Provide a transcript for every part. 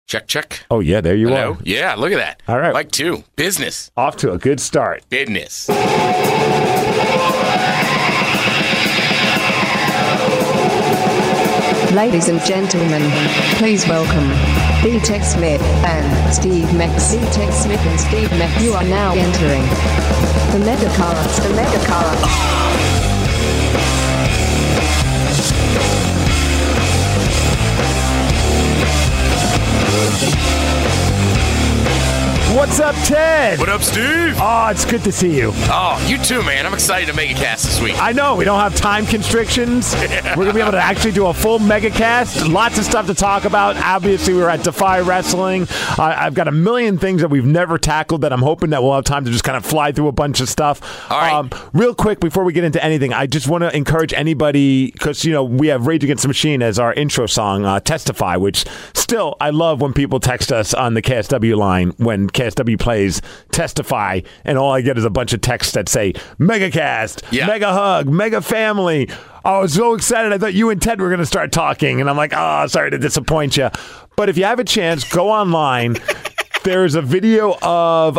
Check. Oh, yeah, there you Hello? are. Yeah, look at that. All right. Mike 2. Business. Off to a good start. Business. Ladies and gentlemen, please welcome D-Tech Smith and Steve Mex. D-Tech Smith and Steve Mex. You are now entering the Megacast. The Megacast. What's up, Ted? What up, Steve? Oh, it's good to see you. Oh, you too, man. I'm excited to make a cast this week. I know we don't have time constrictions. We're going to be able to actually do a full megacast. Lots of stuff to talk about. Obviously, we were at Defy Wrestling. I've got a million things that we've never tackled that I'm hoping that we'll have time to just kind of fly through a bunch of stuff. All right. Real quick, before we get into anything, I just want to encourage anybody, because, you know, we have Rage Against the Machine as our intro song, Testify, which still, I love when people text us on the KSW line when KSW plays Testify, and all I get is a bunch of texts that say Megacast, Mega Hug, Mega Family. I was so excited. I thought you and Ted were going to start talking, and I'm like, oh, sorry to disappoint you. But if you have a chance, go online. There's a video of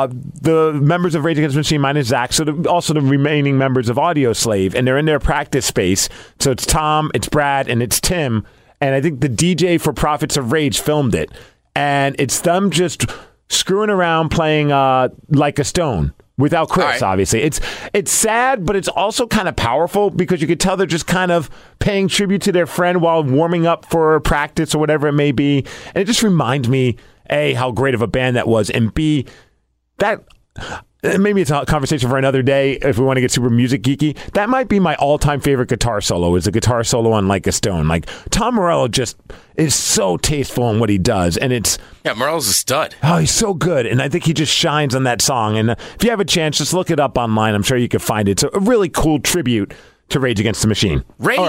the members of Rage Against the Machine minus Zach, so also the remaining members of Audio Slave, and they're in their practice space. So it's Tom, it's Brad, and it's Tim, and I think the DJ for Prophets of Rage filmed it. And it's them just screwing around playing Like a Stone without Chris, obviously. It's sad, but it's also kind of powerful because you could tell they're just kind of paying tribute to their friend while warming up for practice or whatever it may be. And it just reminds me, A, how great of a band that was, and B, that... Maybe it's a conversation for another day if we want to get super music geeky. That might be my all-time favorite guitar solo, is the guitar solo on Like a Stone. Like, Tom Morello just is so tasteful in what he does, and it's... Yeah, Morello's a stud. Oh, he's so good, and I think he just shines on that song. And if you have a chance, just look it up online. I'm sure you can find it. It's a really cool tribute to Rage Against the Machine.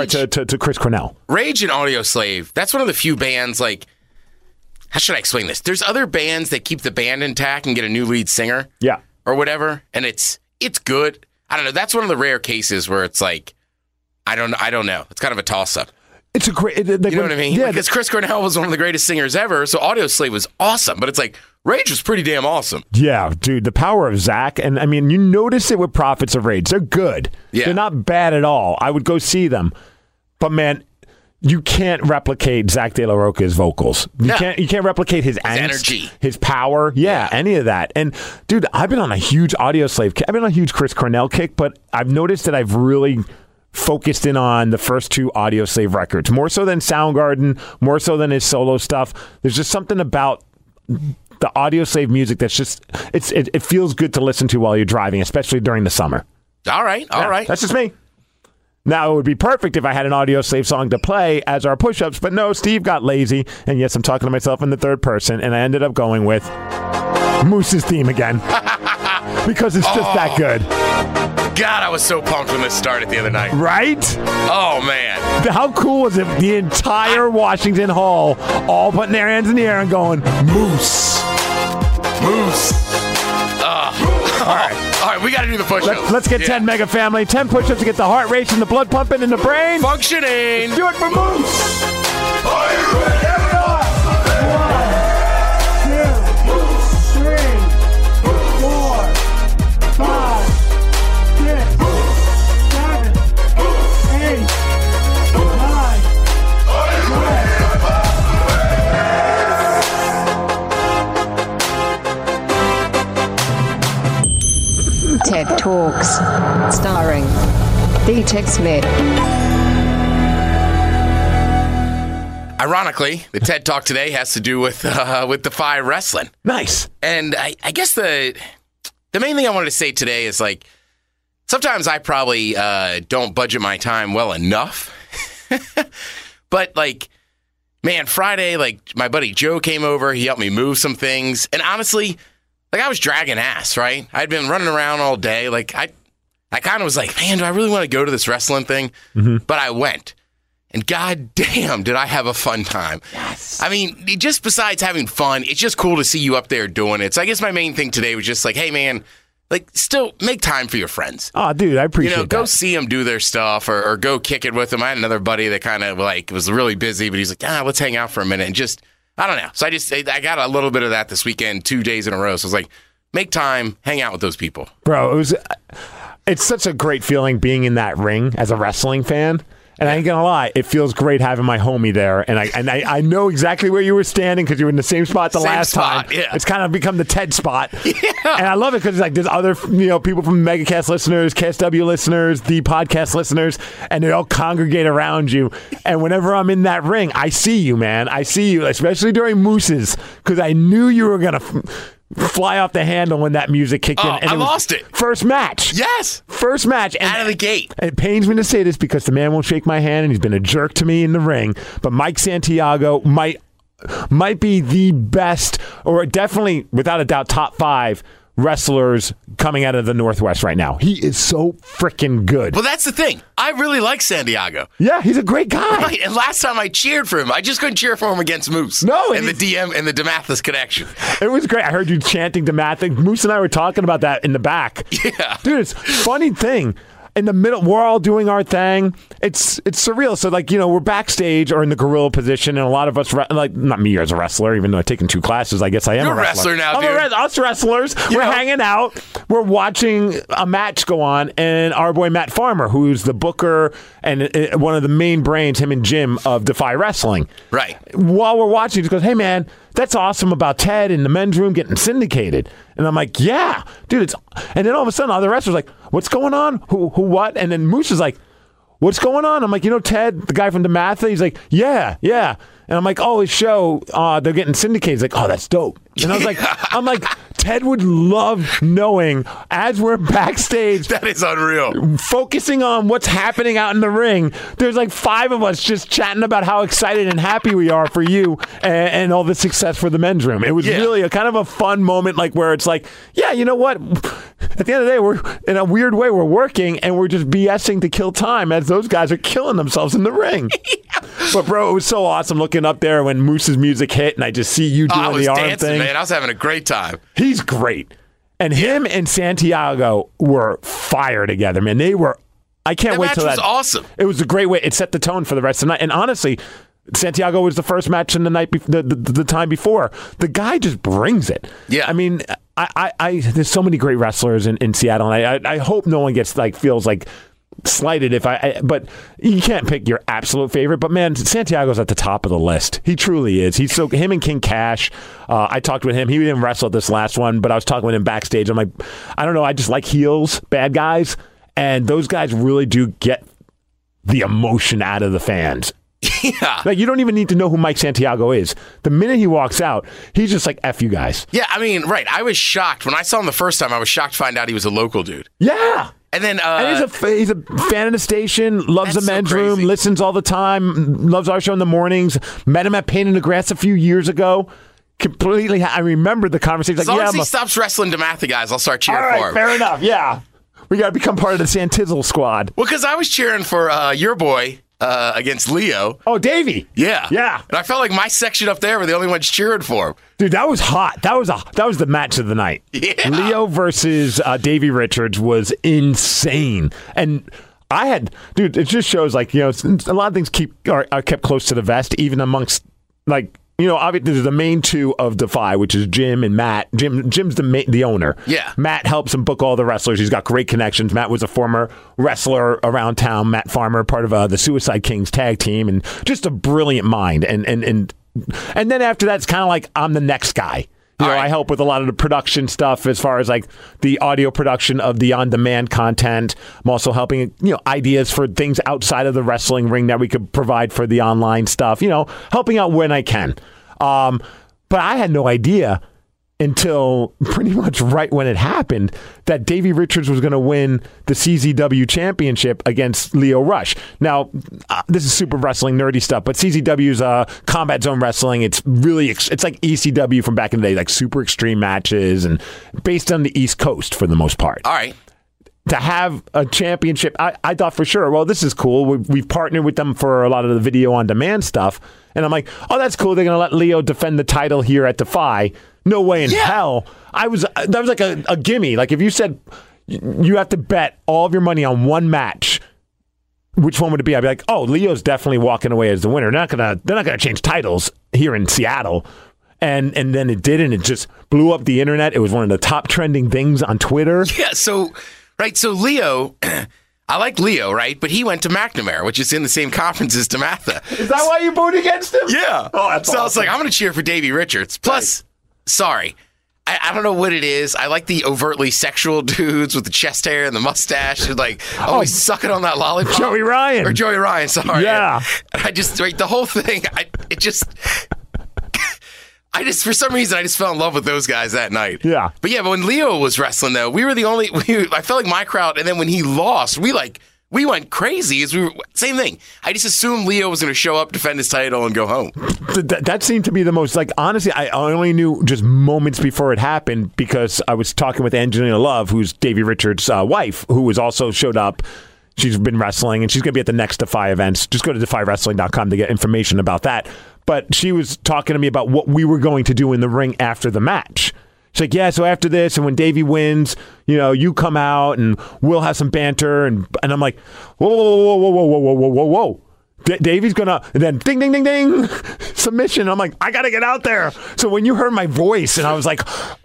To Chris Cornell. Rage and Audio Slave, that's one of the few bands, like... How should I explain this? There's other bands that keep the band intact and get a new lead singer. Yeah. Or whatever, and it's good. I don't know. That's one of the rare cases where it's like, I don't know. It's kind of a toss-up. It's a great... you know what I mean? Yeah. Because Chris Cornell was one of the greatest singers ever, so Audio Slave was awesome, but it's like, Rage was pretty damn awesome. Yeah, dude, the power of Zach, and I mean, you notice it with Prophets of Rage. They're good. Yeah. They're not bad at all. I would go see them. But man, you can't replicate Zach De La Rocha's vocals. You can't replicate his angst, energy, his power. Yeah, any of that. And dude, I've been on a huge Audio Slave kick. I've been on a huge Chris Cornell kick, but I've noticed that I've really focused in on the first two Audio Slave records, more so than Soundgarden, more so than his solo stuff. There's just something about the Audio Slave music that's just it feels good to listen to while you're driving, especially during the summer. All right. That's just me. Now, it would be perfect if I had an Audio Slave song to play as our push-ups, but no, Steve got lazy, and yes, I'm talking to myself in the third person, and I ended up going with Moose's theme again, because it's just that good. God, I was so pumped when this started the other night. Right? Oh, man. How cool was it? The entire Washington Hall all putting their hands in the air and going, Moose. All right, we got to do the push-ups. Let's get 10 Mega Family. 10 push-ups to get the heart racing, the blood pumping in the brain. Functioning. Do it for Moose. Are you ready? 1, 2, 3, 4, 5, 6, 7, 8, 9, 10. TED Talks, starring D-Tech Smith. Ironically, the TED Talk today has to do with Defy Wrestling. Nice. And I guess the main thing I wanted to say today is, like, sometimes I probably don't budget my time well enough. But, like, man, Friday, like, my buddy Joe came over. He helped me move some things. And honestly, like, I was dragging ass, right? I'd been running around all day. Like, I kind of was like, man, do I really want to go to this wrestling thing? Mm-hmm. But I went. And god damn, did I have a fun time. Yes. I mean, just besides having fun, it's just cool to see you up there doing it. So I guess my main thing today was just like, hey, man, like, still make time for your friends. Oh, dude, I appreciate that. Go see them do their stuff or go kick it with them. I had another buddy that kind of, like, was really busy, but he's like, let's hang out for a minute and just I don't know. So I got a little bit of that this weekend, 2 days in a row. So I was like, make time, hang out with those people. Bro, it's such a great feeling being in that ring as a wrestling fan. And I ain't gonna lie, it feels great having my homie there, and I know exactly where you were standing because you were in the same spot the last time. Yeah. It's kind of become the Ted spot, Yeah. and I love it because like there's other people from MegaCast listeners, KSW listeners, the podcast listeners, and they all congregate around you. And whenever I'm in that ring, I see you, man. I see you, especially during Moose's, because I knew you were gonna fly off the handle when that music kicked in. And I lost it. First match. Yes. First match. And out of the gate. It pains me to say this because the man won't shake my hand and he's been a jerk to me in the ring. But Mike Santiago might be the best, or definitely, without a doubt, top 5 wrestlers coming out of the Northwest right now. He is so freaking good. Well, that's the thing. I really like Santiago. Yeah, he's a great guy. Right. And last time I cheered for him, I just couldn't cheer for him against Moose. No, and the DM and the DeMathis connection. It was great. I heard you chanting DeMathis. Moose and I were talking about that in the back. Yeah. Dude, it's a funny thing. In the middle, we're all doing our thing. It's surreal. So, like, we're backstage or in the gorilla position, and a lot of us, like, not me as a wrestler, even though I've taken 2 classes, I guess I am You're a wrestler. now, dude. Us wrestlers, we're hanging out. We're watching a match go on, and our boy Matt Farmer, who's the booker and one of the main brains, him and Jim, of Defy Wrestling. Right. While we're watching, he goes, "Hey, man, that's awesome about Ted in the men's room getting syndicated." And I'm like, "Yeah, dude, and then all of a sudden, other wrestlers are like, "What's going on? Who, what?" And then Moose is like, "What's going on?" I'm like, Ted, the guy from DeMatha?" He's like, yeah. And I'm like, "Oh, his show, they're getting syndicated." He's like, "Oh, that's dope." And I was like, Ted would love knowing as we're backstage. That is unreal. Focusing on what's happening out in the ring. There's like 5 of us just chatting about how excited and happy we are for you and all the success for the men's room. It was really a kind of a fun moment, like where it's like, yeah, you know what? At the end of the day, we're in a weird way, we're working and we're just BSing to kill time as those guys are killing themselves in the ring. But bro, it was so awesome looking up there when Moose's music hit and I just see you doing the arm dancing, thing. Man, I was having a great time. He's great. And him and Santiago were fire together, man. I can't wait till that. That match was awesome. It was a great way. It set the tone for the rest of the night. And honestly, Santiago was the first match in the night, the time before. The guy just brings it. Yeah. I mean, I there's so many great wrestlers in Seattle, and I hope no one feels like slighted but you can't pick your absolute favorite. But man, Santiago's at the top of the list. He truly is. He's so him and King Cash. I talked with him. He didn't wrestle at this last one, but I was talking with him backstage. I'm like, I don't know. I just like heels, bad guys, and those guys really do get the emotion out of the fans. Yeah. Like, you don't even need to know who Mike Santiago is. The minute he walks out, he's just like, F you guys. Yeah, I mean, right. I was shocked. When I saw him the first time, I was shocked to find out he was a local dude. Yeah. And then and he's a fan of the station, loves the men's room, listens all the time, loves our show in the mornings. Met him at Pain in the Grass a few years ago. Completely, I remember the conversation. As long as he stops wrestling DeMatha guys, I'll start cheering for him. Fair enough, yeah. We got to become part of the Santizzle squad. Well, because I was cheering for your boy against Leo. Oh, Davey. Yeah. Yeah. And I felt like my section up there were the only ones cheering for him. Dude, that was hot. That was the match of the night. Yeah. Leo versus Davey Richards was insane. And it just shows like, a lot of things are kept close to the vest, even amongst like, obviously there's the main 2 of Defy, which is Jim and Matt. Jim's the owner. Yeah. Matt helps him book all the wrestlers. He's got great connections. Matt was a former wrestler around town. Matt Farmer, part of the Suicide Kings tag team, and just a brilliant mind. And then after that, it's kind of like I'm the next guy. I help with a lot of the production stuff as far as like the audio production of the on-demand content. I'm also helping, ideas for things outside of the wrestling ring that we could provide for the online stuff, helping out when I can. But I had no idea until pretty much right when it happened that Davey Richards was going to win the CZW championship against Leo Rush. Now, this is super wrestling nerdy stuff, but CZW's Combat Zone Wrestling. It's really, it's like ECW from back in the day, like super extreme matches and based on the East Coast for the most part. All right. To have a championship, I thought for sure, well, this is cool. We've partnered with them for a lot of the video on demand stuff. And I'm like, oh, that's cool. They're going to let Leo defend the title here at Defy. No way in hell. That was like a gimme. Like if you said you have to bet all of your money on one match which one would it be? I'd be like, oh, Leo's definitely walking away as the winner. They're not gonna change titles here in Seattle. And then it did, and it just blew up the internet. It was one of the top trending things on Twitter. Yeah, so Leo, I like Leo, right? But he went to McNamara, which is in the same conference as DeMatha. Is that why you booted against him? Yeah. Oh, that's so awesome. I was like, I'm going to cheer for Davey Richards. Plus, sorry, I don't know what it is. I like the overtly sexual dudes with the chest hair and the mustache and always sucking on that lollipop. Joey Ryan. Or Joey Ryan, sorry. Yeah. And I just, the whole thing, for some reason, I just fell in love with those guys that night. Yeah. But when Leo was wrestling, though, we were the only, I felt like my crowd, and then when he lost, we went crazy. Same thing. I just assumed Leo was going to show up, defend his title, and go home. That seemed to be the most, honestly, I only knew just moments before it happened because I was talking with Angelina Love, who's Davey Richards' wife, who was also showed up. She's been wrestling, and she's going to be at the next Defy events. Just go to defywrestling.com to get information about that. But she was talking to me about what we were going to do in the ring after the match. She's like, yeah, so after this, and when Davey wins, you come out, and we'll have some banter. And I'm like, whoa. Davey's going to, and then ding, ding, ding, ding, submission. I'm like, I got to get out there. So when you heard my voice, and I was like,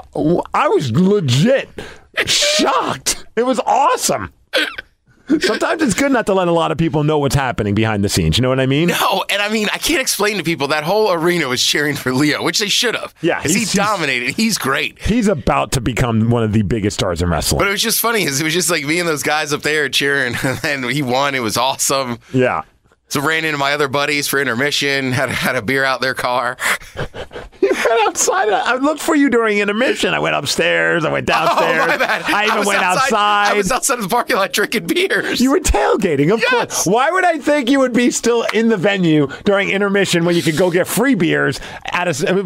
I was legit shocked. It was awesome. Sometimes it's good not to let a lot of people know what's happening behind the scenes. You know what I mean? No, and I can't explain to people that whole arena was cheering for Leo, which they should have. Yeah. Because he dominated. He's great. He's about to become one of the biggest stars in wrestling. But it was just funny. It was just like me and those guys up there cheering, and he won. It was awesome. Yeah. So ran into my other buddies for intermission, had a beer out their car. You went outside. I looked for you during intermission. I went upstairs. I went downstairs. Oh, my bad. I even went outside. I was outside of the parking lot drinking beers. You were tailgating, of course. Why would I think you would be still in the venue during intermission when you could go get free beers at was it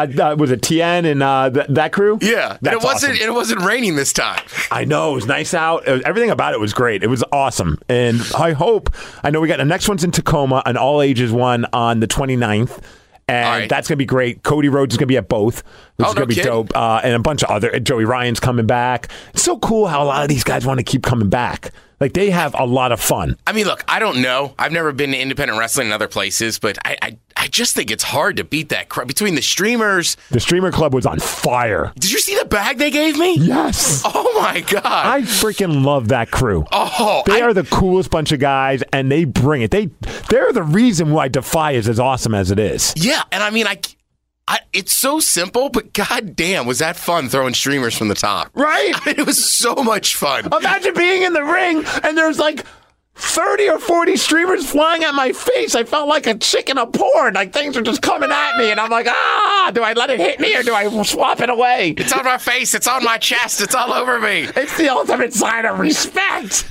Tien and that crew? Yeah. That's awesome. It wasn't raining this time. I know. It was nice out. Everything about it was great. It was awesome. And I know we got the next one's in Tacoma, an all-ages one on the 29th. And that's going to be great. Cody Rhodes is going to be at both, which is going to be dope. And a bunch of other. Joey Ryan's coming back. It's so cool how a lot of these guys want to keep coming back. They have a lot of fun. I mean, look, I don't know. I've never been to independent wrestling in other places, but I just think it's hard to beat that crowd. Between the streamers. The streamer club was on fire. Did you see the bag they gave me? Yes. Oh, my God. I freaking love that crew. They are the coolest bunch of guys, and they bring it. They're the reason why Defy is as awesome as it is. Yeah, and I mean, it's so simple, but goddamn, was that fun throwing streamers from the top. Right? I mean, it was so much fun. Imagine being in the ring, and there's 30 or 40 streamers flying at my face. I felt like a chick in a porn. Things are just coming at me, and I'm like, do I let it hit me or do I swap it away? It's on my face. It's on my chest. It's all over me. It's the ultimate sign of respect.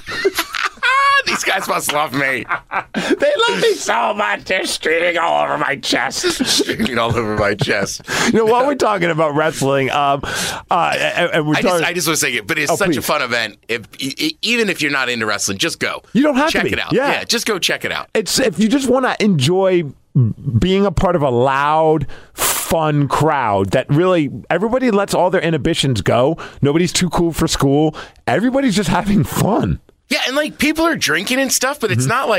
These guys must love me. They love me so much. They're streaming all over my chest. Streaming all over my chest. While we're talking about wrestling, and we're I just want to say it, but it's such a fun event. Even if you're not into wrestling, just go. You don't have to check it out. Yeah, just go check it out. It's if you just want to enjoy being a part of a loud, fun crowd that really everybody lets all their inhibitions go. Nobody's too cool for school. Everybody's just having fun. Yeah, and people are drinking and stuff, but it's not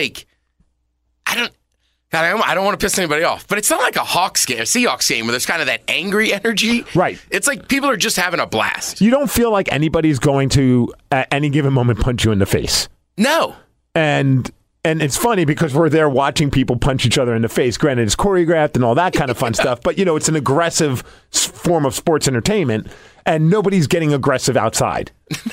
I don't want to piss anybody off, but it's not like a Hawks game, a Seahawks game where there's kind of that angry energy. Right. It's like people are just having a blast. You don't feel like anybody's going to, at any given moment, punch you in the face. No. And it's funny because we're there watching people punch each other in the face. Granted, it's choreographed and all that kind of fun stuff, but, it's an aggressive form of sports entertainment, and nobody's getting aggressive outside.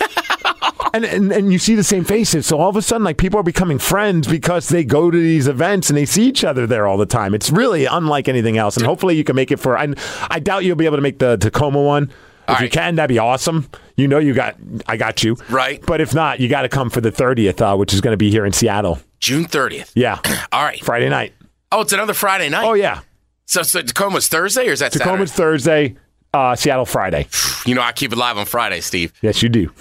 And you see the same faces. So all of a sudden, people are becoming friends because they go to these events and they see each other there all the time. It's really unlike anything else. And hopefully you can make it for... I doubt you'll be able to make the Tacoma one. If you can, that'd be awesome. I got you. Right. But if not, you got to come for the 30th, which is going to be here in Seattle. June 30th. Yeah. All right. Friday night. Oh, it's another Friday night? Oh, yeah. So Tacoma's Thursday, or is that Tacoma's Saturday? Thursday, Seattle Friday. I keep it live on Friday, Steve. Yes, you do.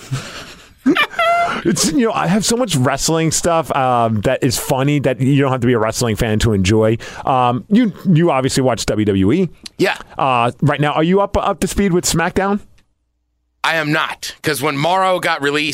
It's I have so much wrestling stuff that is funny that you don't have to be a wrestling fan to enjoy. You obviously watch WWE. Yeah. Right now, are you up to speed with SmackDown? I am not, because when Morrow got released,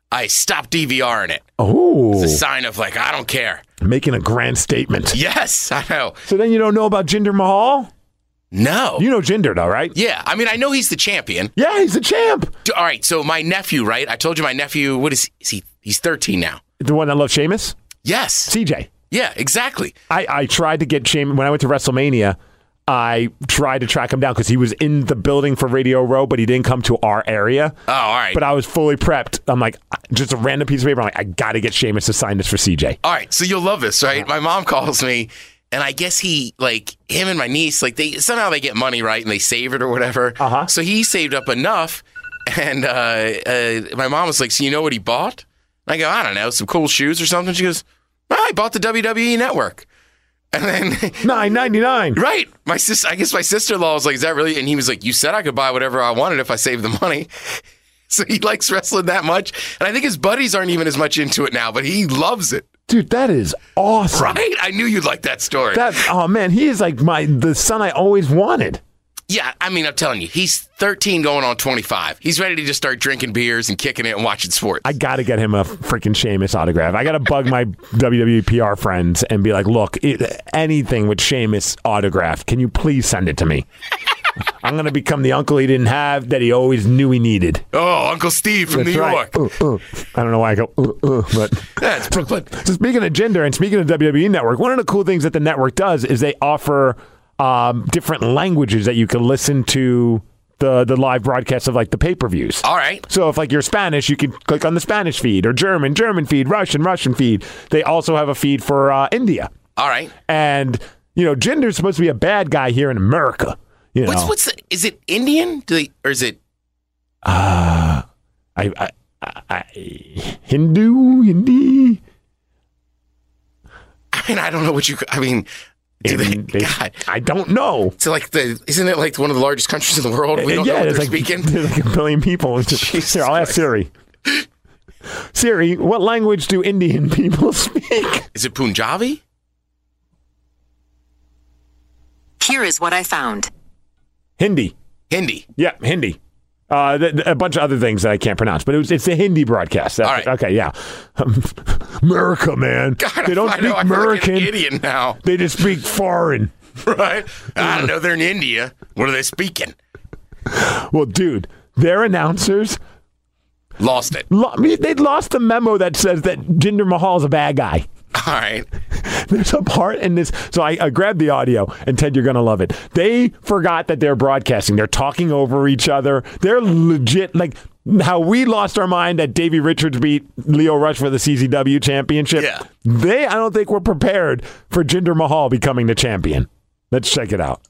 I stopped DVRing it. Oh, It's a sign of like, I don't care. making a grand statement. Yes, I know. So then you don't know about Jinder Mahal? No. You know Jinder, though, right? Yeah, I mean, I know he's the champion. Yeah, he's the champ. All right, so my nephew, right? I told you my nephew, what is he? He's 13 now. The one that loves Sheamus? Yes. CJ. Yeah, exactly. I tried to get Sheamus when I went to WrestleMania. I tried to track him down because he was in the building for Radio Row, but he didn't come to our area. Oh, all right. But I was fully prepped. I'm like, just a random piece of paper. I'm like, I got to get Sheamus to sign this for CJ. All right, so you'll love this, right? My mom calls me, and I guess him and my niece, like somehow they get money, right, and they save it or whatever. Uh-huh. So he saved up enough, and my mom was like, "So you know what he bought?" And I go, "I don't know, some cool shoes or something." She goes, "I bought the WWE Network." And then $9.99. right, I guess my sister-in-law was like, "Is that really?" And he was like, "You said I could buy whatever I wanted if I saved the money." So he likes wrestling that much, and I think his buddies aren't even as much into it now, but he loves it. Dude, that is awesome. Right? I knew you'd like that story. Oh man, he is like the son I always wanted. Yeah, I mean, I'm telling you, he's 13 going on 25. He's ready to just start drinking beers and kicking it and watching sports. I got to get him a freaking Sheamus autograph. I got to bug my WWE PR friends and be like, look, anything with Sheamus autograph, can you please send it to me? I'm going to become the uncle he didn't have that he always knew he needed. Oh, Uncle Steve from That's New right. York. I don't know why I go, but That's Brooklyn. so speaking of gender and speaking of WWE Network, one of the cool things that the network does is they offer different languages that you can listen to the live broadcasts of like the pay-per-views. All right. So if like you're Spanish, you can click on the Spanish feed, or German feed, Russian feed. They also have a feed for India. All right. And Jinder's supposed to be a bad guy here in America. Is it Indian? Or is it? Hindi. I mean, I don't know what God. I don't know. So isn't it like one of the largest countries in the world? We don't know what they're speaking. There's like a billion people. Here, I'll ask Siri. Siri, what language do Indian people speak? Is it Punjabi? Here is what I found. Hindi. Hindi. Yeah, Hindi. A bunch of other things that I can't pronounce, but it's the Hindi broadcast. All right. Okay, yeah. America, man. God, they don't I speak know, I feel like American. an idiot now. They just speak foreign. Right? I don't know. They're in India. What are they speaking? Well, dude, their announcers Lost it. they lost the memo that says that Jinder Mahal is a bad guy. All right. There's a part in this. So I grabbed the audio, and Ted, you're going to love it. They forgot that they're broadcasting. They're talking over each other. They're legit, like how we lost our mind that Davey Richards beat Leo Rush for the CZW championship. Yeah. I don't think were prepared for Jinder Mahal becoming the champion. Let's check it out.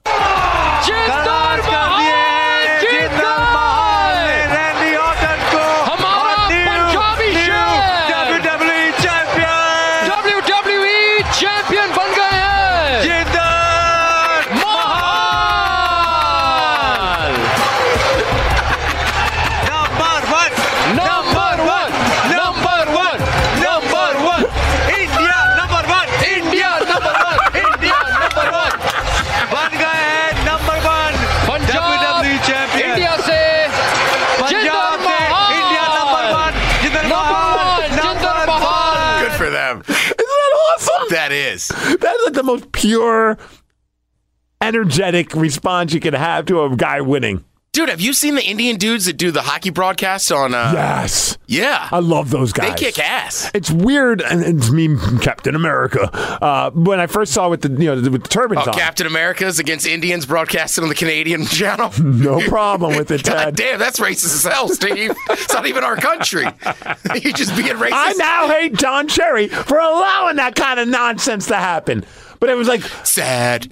That is. That's like the most pure, energetic response you can have to a guy winning. Dude, have you seen the Indian dudes that do the hockey broadcasts on? Yes. Yeah. I love those guys. They kick ass. It's weird, and it's me, Captain America. When I first saw with the turbans on. Captain America's against Indians broadcasting on the Canadian channel. No problem with it, God Ted. damn, that's racist as hell, Steve. It's not even our country. You're just being racist. I now hate John Cherry for allowing that kind of nonsense to happen. But it was like sad.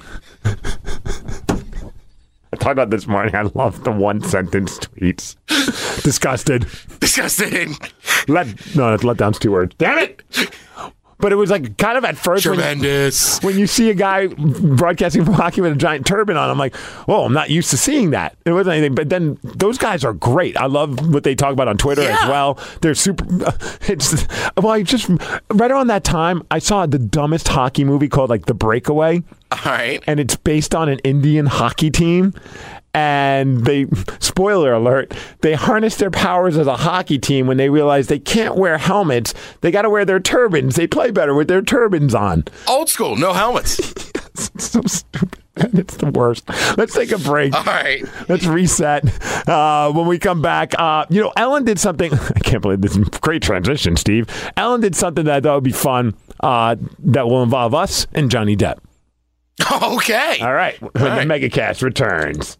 I talked about this morning. I love the one sentence tweets. Disgusted. Disgusting. Letdown's 2 words. Damn it! But it was like kind of at first tremendous. When you see a guy broadcasting from hockey with a giant turban on, I'm like, oh, I'm not used to seeing that. It wasn't anything. But then those guys are great. I love what they talk about on Twitter as well. They're super. I just right around that time, I saw the dumbest hockey movie called like The Breakaway. All right. And it's based on an Indian hockey team. And they, spoiler alert, they harness their powers as a hockey team when they realize they can't wear helmets. They got to wear their turbans. They play better with their turbans on. Old school, no helmets. It's so stupid. It's the worst. Let's take a break. All right. Let's reset. When we come back, Ellen did something. I can't believe this. Great transition, Steve. Ellen did something that I thought would be fun that will involve us and Johnny Depp. Okay. All right. When the Megacast returns.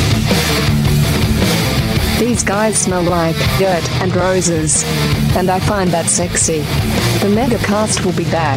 These guys smell like dirt and roses, and I find that sexy. The Megacast will be back.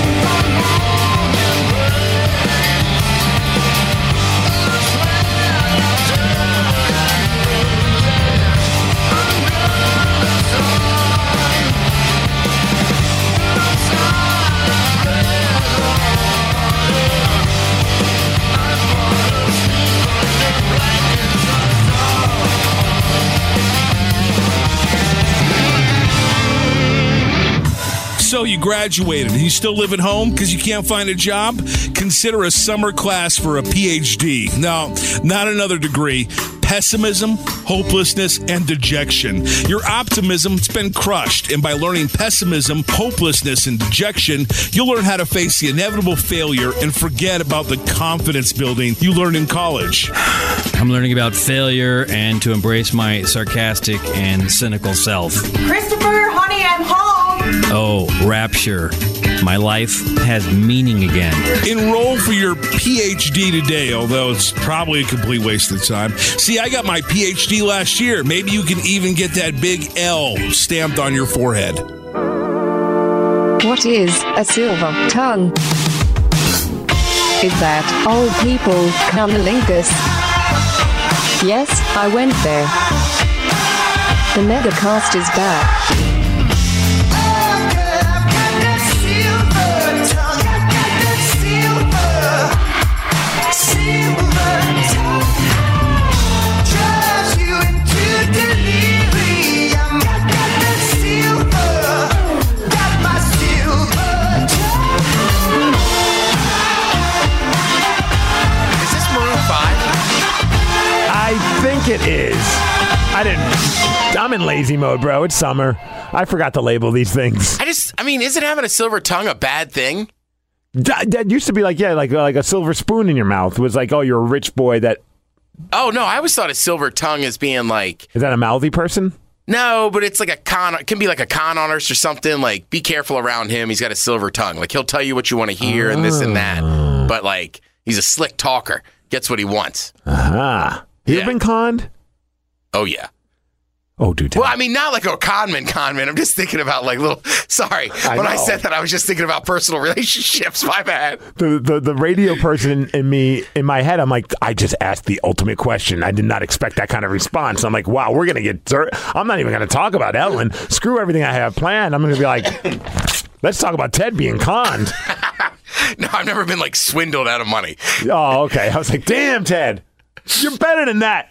So you graduated and you still live at home because you can't find a job? Consider a summer class for a PhD. No, not another degree. Pessimism, hopelessness, and dejection. Your optimism's been crushed, and by learning pessimism, hopelessness, and dejection, you'll learn how to face the inevitable failure and forget about the confidence building you learned in college. I'm learning about failure and to embrace my sarcastic and cynical self. Christopher, honey, I'm home. Oh, rapture. My life has meaning again. Enroll for your PhD today, although it's probably a complete waste of time. See, I got my PhD last year. Maybe you can even get that big L stamped on your forehead. What is a silver tongue? Is that old people cunnilingus? Yes, I went there. The Megacast is back. It is. I'm in lazy mode, bro. It's summer. I forgot to label these things. Isn't having a silver tongue a bad thing? That used to be like a silver spoon in your mouth. It was like, oh, you're a rich boy that... Oh, no, I always thought a silver tongue as being like... Is that a mouthy person? No, but it's like it can be like a con artist or something. Like, be careful around him. He's got a silver tongue. Like, he'll tell you what you want to hear and this and that. But, like, he's a slick talker. Gets what he wants. Aha. You've been conned? Oh, yeah. Oh, dude. Well, I mean, not like a conman. I'm just thinking about like little... Sorry. When I said that, I was just thinking about personal relationships. My bad. The radio person in my head, I'm like, I just asked the ultimate question. I did not expect that kind of response. I'm like, wow, we're going to get dirt. I'm not even going to talk about Ellen. Screw everything I have planned. I'm going to be like, let's talk about Ted being conned. No, I've never been like swindled out of money. Oh, okay. I was like, damn, Ted. You're better than that.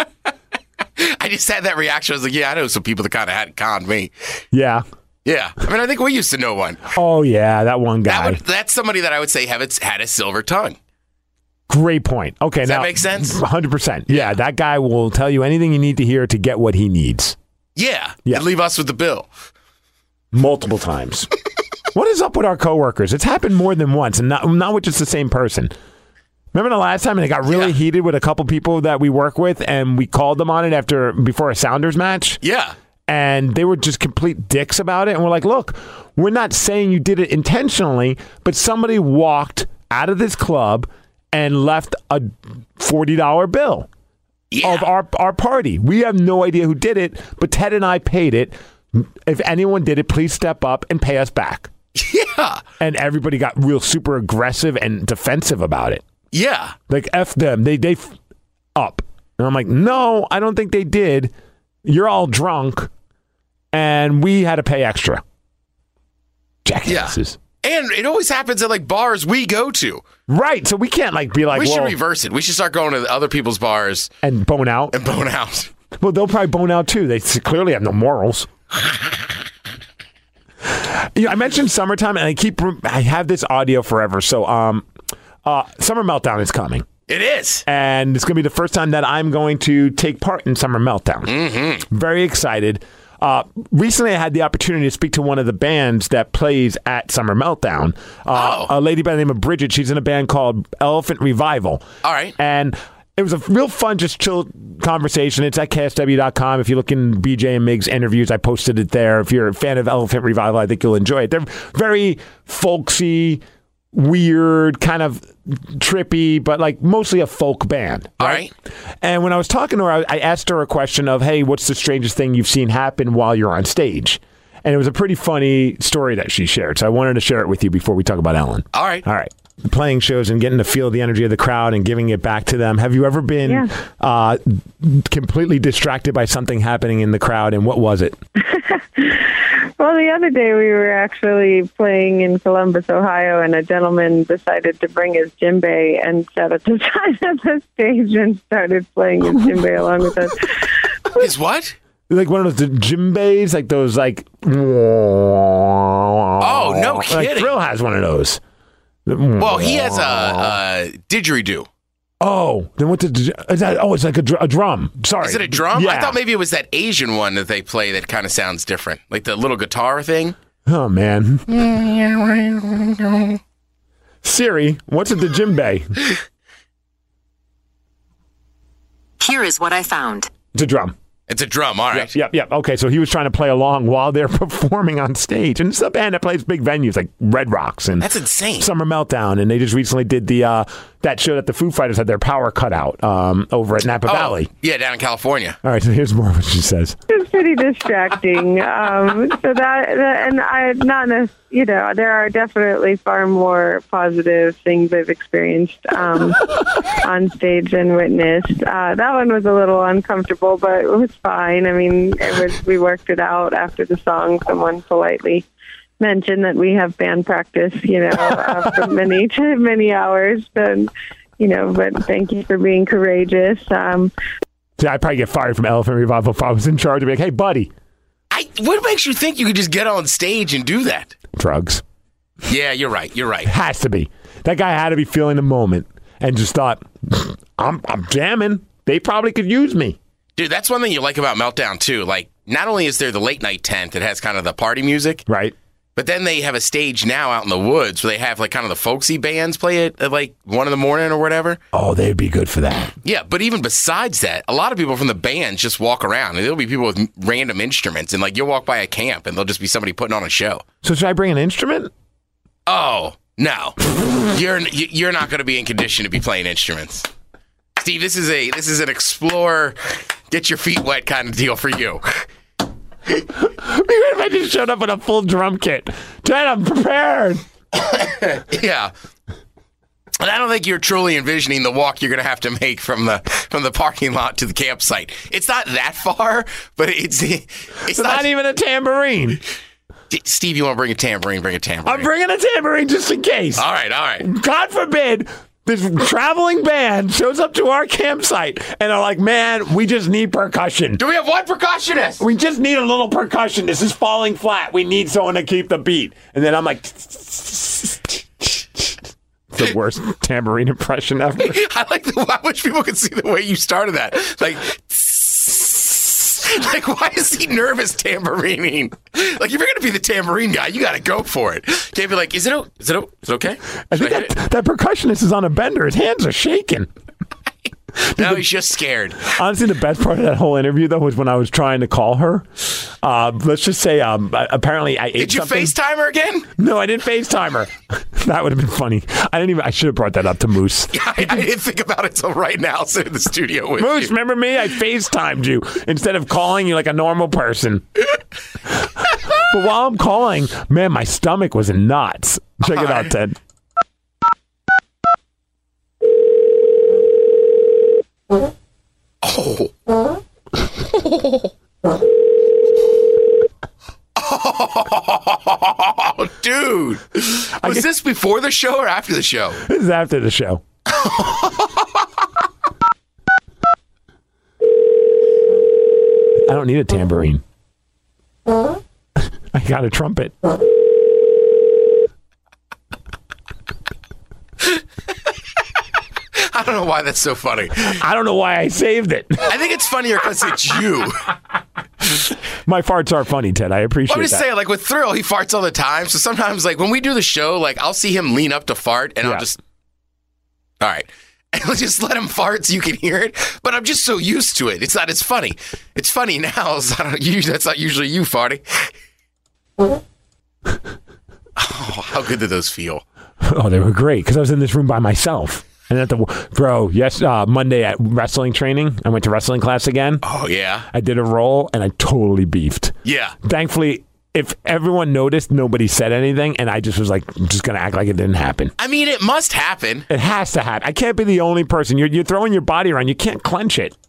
I just had that reaction. I was like, yeah, I know some people that kind of had conned me. Yeah. Yeah. I mean, I think we used to know one. Oh, yeah, that one guy. That's somebody that I would say had a silver tongue. Great point. Okay, Does now, that make sense? 100%. Yeah, that guy will tell you anything you need to hear to get what he needs. Yeah. Yeah. Leave us with the bill. Multiple times. What is up with our coworkers? It's happened more than once, and not with just the same person. Remember the last time, and it got really heated with a couple people that we work with, and we called them on it before a Sounders match? Yeah. And they were just complete dicks about it. And we're like, look, we're not saying you did it intentionally, but somebody walked out of this club and left a $40 bill of our party. We have no idea who did it, but Ted and I paid it. If anyone did it, please step up and pay us back. Yeah. And everybody got real super aggressive and defensive about it. Yeah. Like, F them. They up. And I'm like, no, I don't think they did. You're all drunk. And we had to pay extra. Jackasses. Yeah. And it always happens at like bars we go to. Right. So we can't be like, we should reverse it. We should start going to other people's bars. And bone out. Well, they'll probably bone out too. They clearly have no morals. I mentioned summertime, and I have this audio forever. So, Summer Meltdown is coming. It is. And it's going to be the first time that I'm going to take part in Summer Meltdown. Mm-hmm. Very excited. Recently, I had the opportunity to speak to one of the bands that plays at Summer Meltdown. A lady by the name of Bridget. She's in a band called Elephant Revival. All right. And it was a real fun, just chill conversation. It's at KSW.com. If you look in BJ and Mig's interviews, I posted it there. If you're a fan of Elephant Revival, I think you'll enjoy it. They're very folksy, weird, kind of trippy, but like mostly a folk band. All right. And when I was talking to her, I asked her a question of, hey, what's the strangest thing you've seen happen while you're on stage? And it was a pretty funny story that she shared. So I wanted to share it with you before we talk about Ellen. All right. All right. Playing shows and getting to feel the energy of the crowd and giving it back to them. Have you ever been completely distracted by something happening in the crowd, and what was it? Well, the other day we were actually playing in Columbus, Ohio, and a gentleman decided to bring his djembe and sat at the side of the stage and started playing his djembe along with us. His what? Like one of those djembes, like those, like... Oh, no kidding. Like Thrill has one of those. Well, he has a didgeridoo. Oh, then what is that? Oh, it's like a drum. Sorry. Is it a drum? Yeah. I thought maybe it was that Asian one that they play that kind of sounds different. Like the little guitar thing. Oh, man. Siri, what's a djembe? Here is what I found. It's a drum. It's a drum, all right. Yep. Okay, so he was trying to play along while they're performing on stage. And it's a band that plays big venues like Red Rocks and That's insane. Summer Meltdown. And they just recently did the that show that the Foo Fighters had their power cut out over at Napa Valley. Yeah, down in California. All right, so here's more of what she says. It's pretty distracting. So that and I not necessarily, there are definitely far more positive things I've experienced on stage and witnessed. That one was a little uncomfortable, but it was fine. I mean, we worked it out after the song. Someone politely mentioned that we have band practice, for many hours, and but thank you for being courageous. See, I'd probably get fired from Elephant Revival if I was in charge. I'd be like, hey, buddy. What makes you think you could just get on stage and do that? Drugs. Yeah, you're right. Has to be. That guy had to be feeling the moment and just thought, I'm jamming. They probably could use me. Dude, that's one thing you like about Meltdown, too. Like, not only is there the late night tent that has kind of the party music. Right. But then they have a stage now out in the woods where they have like kind of the folksy bands play it at like 1 a.m. or whatever. Oh, they'd be good for that. Yeah, but even besides that, a lot of people from the bands just walk around, and there'll be people with random instruments, and like you'll walk by a camp, and there'll just be somebody putting on a show. So should I bring an instrument? Oh no, you're not going to be in condition to be playing instruments, Steve. This is an explore, get your feet wet kind of deal for you. Even if I just showed up with a full drum kit. Dad, I'm prepared. Yeah. And I don't think you're truly envisioning the walk you're going to have to make from the parking lot to the campsite. It's not that far, but it's not even a tambourine. Steve, you want to bring a tambourine? Bring a tambourine. I'm bringing a tambourine just in case. All right. God forbid this traveling band shows up to our campsite and are like, man, we just need percussion. Do we have one percussionist? We just need a little percussion. This is falling flat. We need someone to keep the beat. And then I'm like, the worst tambourine impression ever. I wish people could see the way you started that. Like, why is he nervous tambourining? Like, if you're going to be the tambourine guy, you got to go for it. Can't be like, is it okay? I think that percussionist is on a bender. His hands are shaking. No, he's just scared. Honestly, the best part of that whole interview, though, was when I was trying to call her. Let's just say, apparently I ate something. Did you FaceTime her again? No, I didn't FaceTime her. That would have been funny. I should have brought that up to Moose. Yeah, I didn't think about it till right now, sitting in the studio with Moose, you. remember me? I FaceTimed you instead of calling you like a normal person. But while I'm calling, man, my stomach was in knots. Check it out, Ted. Oh. Oh, dude. Was this before the show or after the show? This is after the show. I don't need a tambourine. I got a trumpet. I don't know why that's so funny. I don't know why I saved it. I think it's funnier because it's you. My farts are funny, Ted. I appreciate I'm just that. saying, like with Thrill, he farts all the time. So sometimes, like when we do the show, like I'll see him lean up to fart, and I'll just, all right, and I'll just let him fart so you can hear it. But I'm just so used to it. It's not as funny. It's funny now. So that's not usually you farting. Oh, how good did those feel? Oh, they were great because I was in this room by myself. And Monday at wrestling training, I went to wrestling class again. Oh, yeah? I did a roll, and I totally beefed. Yeah. Thankfully, if everyone noticed, nobody said anything, and I just was like, I'm just going to act like it didn't happen. I mean, it must happen. It has to happen. I can't be the only person. You're throwing your body around. You can't clench it.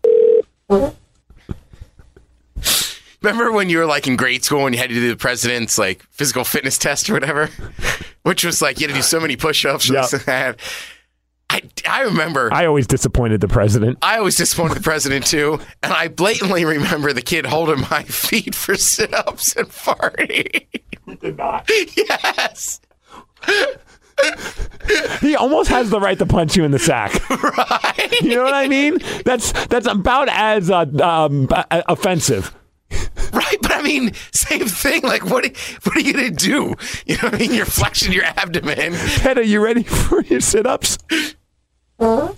Remember when you were like in grade school and you had to do the president's like physical fitness test or whatever? Which was like, you had to do so many push-ups. Yep. I remember. I always disappointed the president. I always disappointed the president too. And I blatantly remember the kid holding my feet for sit-ups and farting. He did not. Yes. He almost has the right to punch you in the sack. Right. You know what I mean? That's about as offensive. Right, but I mean, same thing. Like, what are you going to do? You know what I mean? You're flexing your abdomen. Ted, are you ready for your sit-ups? Not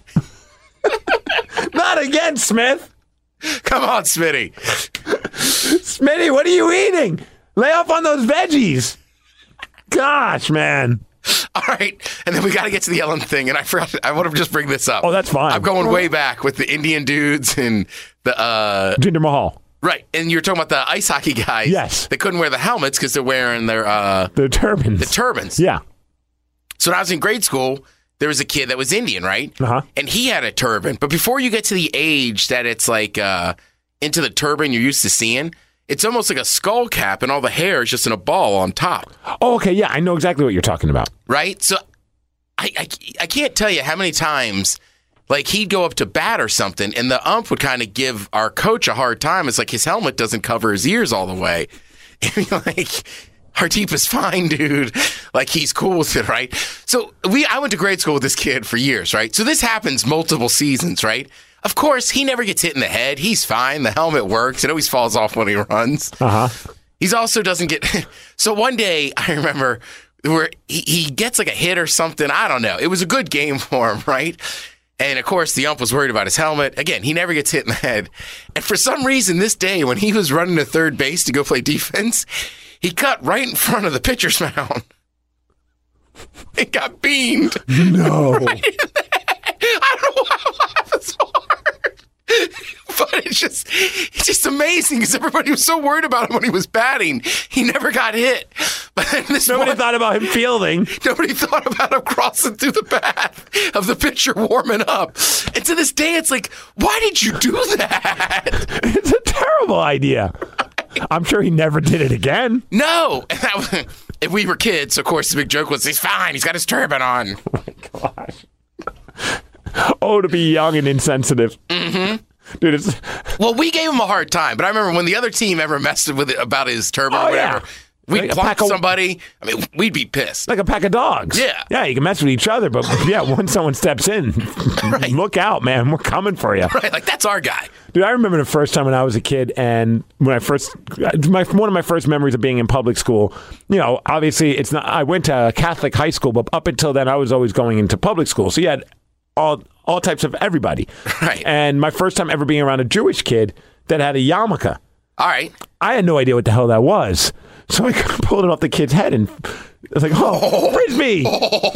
again, Smith. Come on, Smitty. Smitty, what are you eating? Lay off on those veggies. Gosh, man. All right, and then we got to get to the Ellen thing, and I forgot. I want to just bring this up. Oh, that's fine. I'm going way back with the Indian dudes and the Jinder Mahal. Right, and you're talking about the ice hockey guys. Yes, they couldn't wear the helmets because they're wearing their turbans. The turbans. Yeah. So when I was in grade school, there was a kid that was Indian, right? Uh-huh. And he had a turban, but before you get to the age that it's like into the turban you're used to seeing, it's almost like a skull cap, and all the hair is just in a ball on top. Oh, okay, yeah, I know exactly what you're talking about. Right? So I can't tell you how many times, like, he'd go up to bat or something, and the ump would kind of give our coach a hard time. It's like his helmet doesn't cover his ears all the way. Like, Hardeep is fine, dude. Like, he's cool with it, right? So I went to grade school with this kid for years, right? So this happens multiple seasons, right? Of course, he never gets hit in the head. He's fine. The helmet works. It always falls off when he runs. Uh-huh. He's also doesn't get... So one day, I remember where he gets like a hit or something. I don't know. It was a good game for him, right? And, of course, the ump was worried about his helmet. Again, he never gets hit in the head. And for some reason, this day, when he was running to third base to go play defense, he cut right in front of the pitcher's mound. It got beamed. No. Right in there. I don't know why I'm laughing so hard. But it's just amazing because everybody was so worried about him when he was batting. He never got hit. But then nobody thought about him fielding. Nobody thought about him crossing through the path of the pitcher warming up. And to this day, it's like, why did you do that? It's a terrible idea. I'm sure he never did it again. No. And that was, if we were kids, of course, the big joke was, he's fine. He's got his turban on. Oh, my gosh. Oh, to be young and insensitive. Mm-hmm. Dude, well, we gave him a hard time, but I remember when the other team ever messed with it about his turban or whatever, we'd plunk somebody. I mean, we'd be pissed. Like a pack of dogs. Yeah. Yeah, you can mess with each other, but yeah, once someone steps in, right. Look out, man. We're coming for you. Right, like that's our guy. Dude, I remember the first time when I was a kid, and when one of my first memories of being in public school, you know, obviously it's not. I went to a Catholic high school, but up until then, I was always going into public school. So you had all types of everybody. Right. And my first time ever being around a Jewish kid that had a yarmulke. All right. I had no idea what the hell that was. So I pulled it off the kid's head and I was like, frisbee.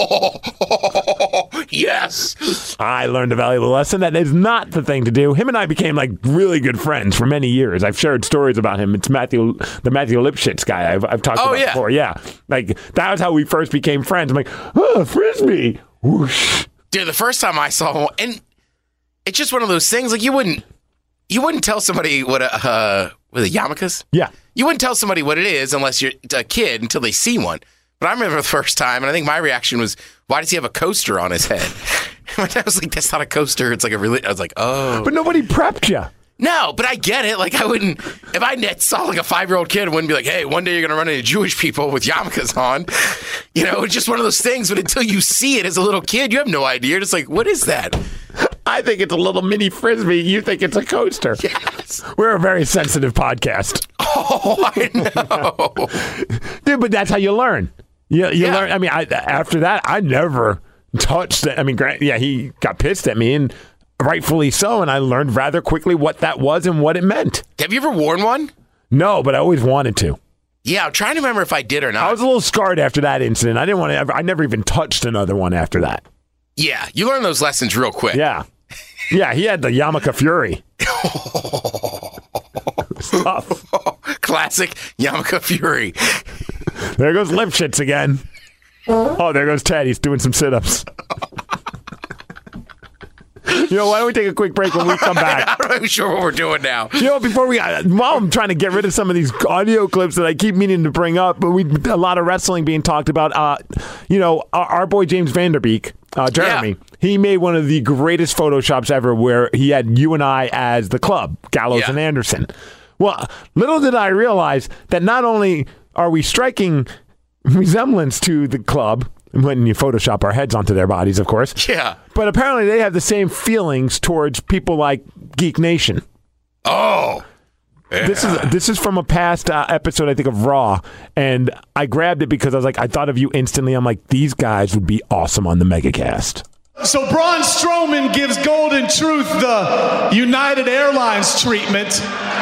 Yes. I learned a valuable lesson. That is not the thing to do. Him and I became like really good friends for many years. I've shared stories about him. It's the Matthew Lipschitz guy I've talked about before. Yeah. Like that was how we first became friends. I'm like, frisbee. Whoosh. Dude, the first time I saw one, and it's just one of those things, like you wouldn't tell somebody what a yarmulkes? Yeah. You wouldn't tell somebody what it is unless you're a kid until they see one. But I remember the first time, and I think my reaction was, why does he have a coaster on his head? And I was like, that's not a coaster. It's like I was like, oh. But nobody prepped you. No, but I get it. Like, I wouldn't, if I saw like a 5-year-old kid, I wouldn't be like, hey, one day you're going to run into Jewish people with yarmulkes on. You know, it's just one of those things. But until you see it as a little kid, you have no idea. You're just like, what is that? I think it's a little mini Frisbee. You think it's a coaster. Yes. We're a very sensitive podcast. Oh, I know. Dude, but that's how you learn. You learn. I mean, after that, I never touched it. I mean, he got pissed at me, and rightfully so, and I learned rather quickly what that was and what it meant. Have you ever worn one? No, but I always wanted to. Yeah, I'm trying to remember if I did or not. I was a little scarred after that incident. I didn't want to. I never even touched another one after that. Yeah, you learn those lessons real quick. Yeah, he had the yarmulke fury. Tough. Classic yarmulke fury. There goes Lipschitz again. Oh, there goes Ted. He's doing some sit-ups. You know, why don't we take a quick break when we come back? I'm not even sure what we're doing now. You know, while I'm trying to get rid of some of these audio clips that I keep meaning to bring up, but a lot of wrestling being talked about. Our boy James Vanderbeek, Jeremy, he made one of the greatest Photoshops ever where he had you and I as the club, Gallows and Anderson. Well, little did I realize that not only are we striking resemblance to the club, when you Photoshop our heads onto their bodies, of course. Yeah. But apparently they have the same feelings towards people like Geek Nation. Oh. Yeah. This is from a past episode, I think, of Raw, and I grabbed it because I was like, I thought of you instantly. I'm like, these guys would be awesome on the Megacast. So Braun Strowman gives Golden Truth the United Airlines treatment.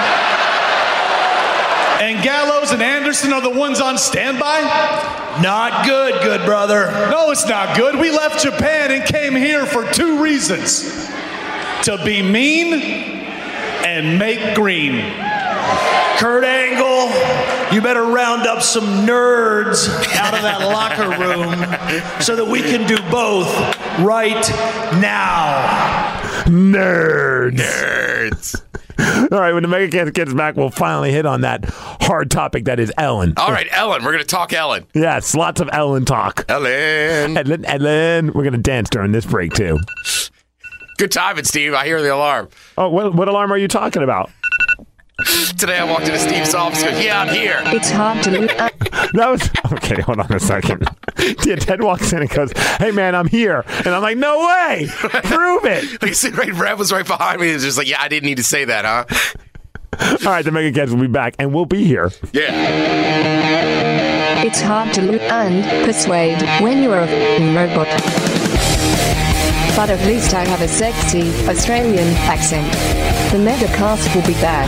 And Gallows and Anderson are the ones on standby? Not good, good brother. No, it's not good. We left Japan and came here for 2 reasons. To be mean and make green. Kurt Angle, you better round up some nerds out of that locker room so that we can do both right now. Nerds. All right, when the Megacast gets back, we'll finally hit on that hard topic that is Ellen. All right, Ellen. We're going to talk Ellen. Yes, lots of Ellen talk. Ellen. We're going to dance during this break, too. Good timing, Steve. I hear the alarm. Oh, what alarm are you talking about? Today I walked into Steve's office and goes, yeah, I'm here. It's hard to look up. That was... Okay, hold on a second. Yeah, Ted walks in and goes, hey, man, I'm here. And I'm like, no way. Prove it. Like, see, Rev was right behind me. It's just like, yeah, I didn't need to say that, huh? All right, the Megacast will be back, and we'll be here. Yeah. It's hard to look and persuade when you're a robot. But at least I have a sexy Australian accent. The Megacast will be back.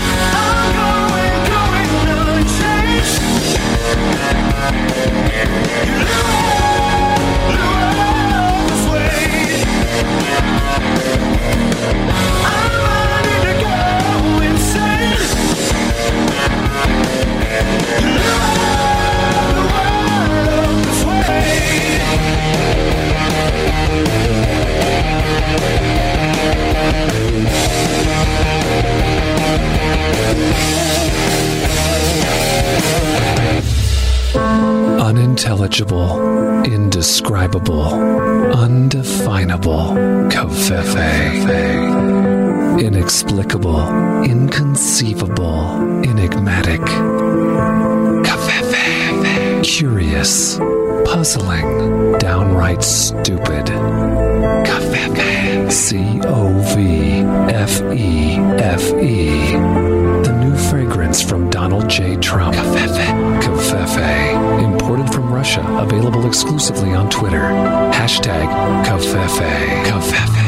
Unintelligible, indescribable, undefinable, Covfefe. Inexplicable, inconceivable, enigmatic, Covfefe. Curious, puzzling, downright stupid, Covfefe. Covfefe. The new fragrance from Donald J. Trump. Covfefe. Imported from Russia. Available exclusively on Twitter. Hashtag Covfefe. Covfefe.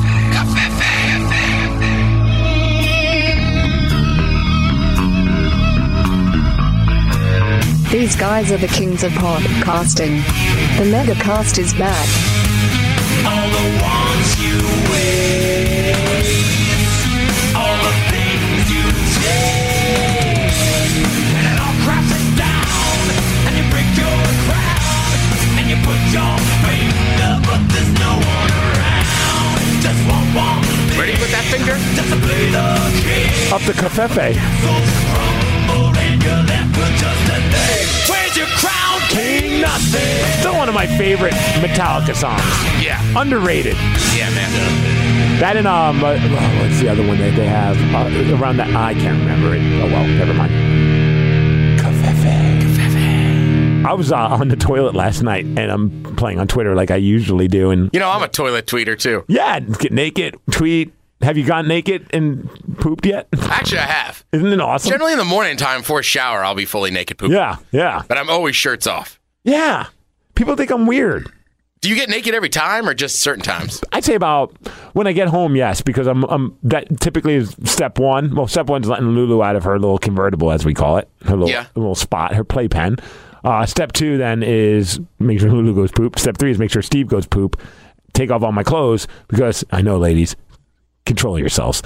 These guys are the kings of podcasting. The Megacast is back. All the ones you waste, all the things you take, and it all crashes down, and you break your crown, and you put your finger, but there's no one around. Just one Ready with that finger? just to play the king. Up the Covfefe. Crumble and you're left with just a name. Where's your crown? King Nothing. Still one of my favorite Metallica songs. Yeah. Underrated. Yeah, man. That and what's the other one that they have around that? I can't remember it. Oh well, never mind. Covfefe. I was on the toilet last night, and I'm playing on Twitter like I usually do, and You know, I'm a toilet tweeter too. yeah, get naked, tweet. Have you gotten naked and pooped yet? Actually, I have. Isn't it awesome? Generally in the morning time before a shower, I'll be fully naked pooping. Yeah. But I'm always shirts off. Yeah. People think I'm weird. Do you get naked every time or just certain times? I'd say about when I get home, yes, because I'm that typically is step one. Well, step one is letting Lulu out of her little convertible, as we call it, her little spot, her playpen. Step two then is make sure Lulu goes poop. Step three is make sure Steve goes poop. Take off all my clothes because I know, ladies, control yourselves.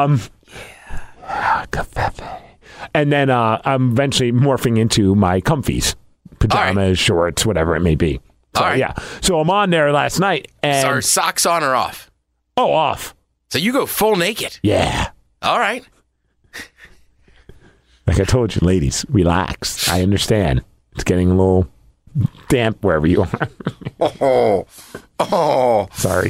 And then I'm eventually morphing into my comfies, pajamas, shorts, whatever it may be. So, All right. yeah. So I'm on there last night. And So are socks on or off? Oh, off. So you go full naked? Yeah. All right. Like I told you, ladies, relax. I understand. It's getting a little damp wherever you are. Sorry.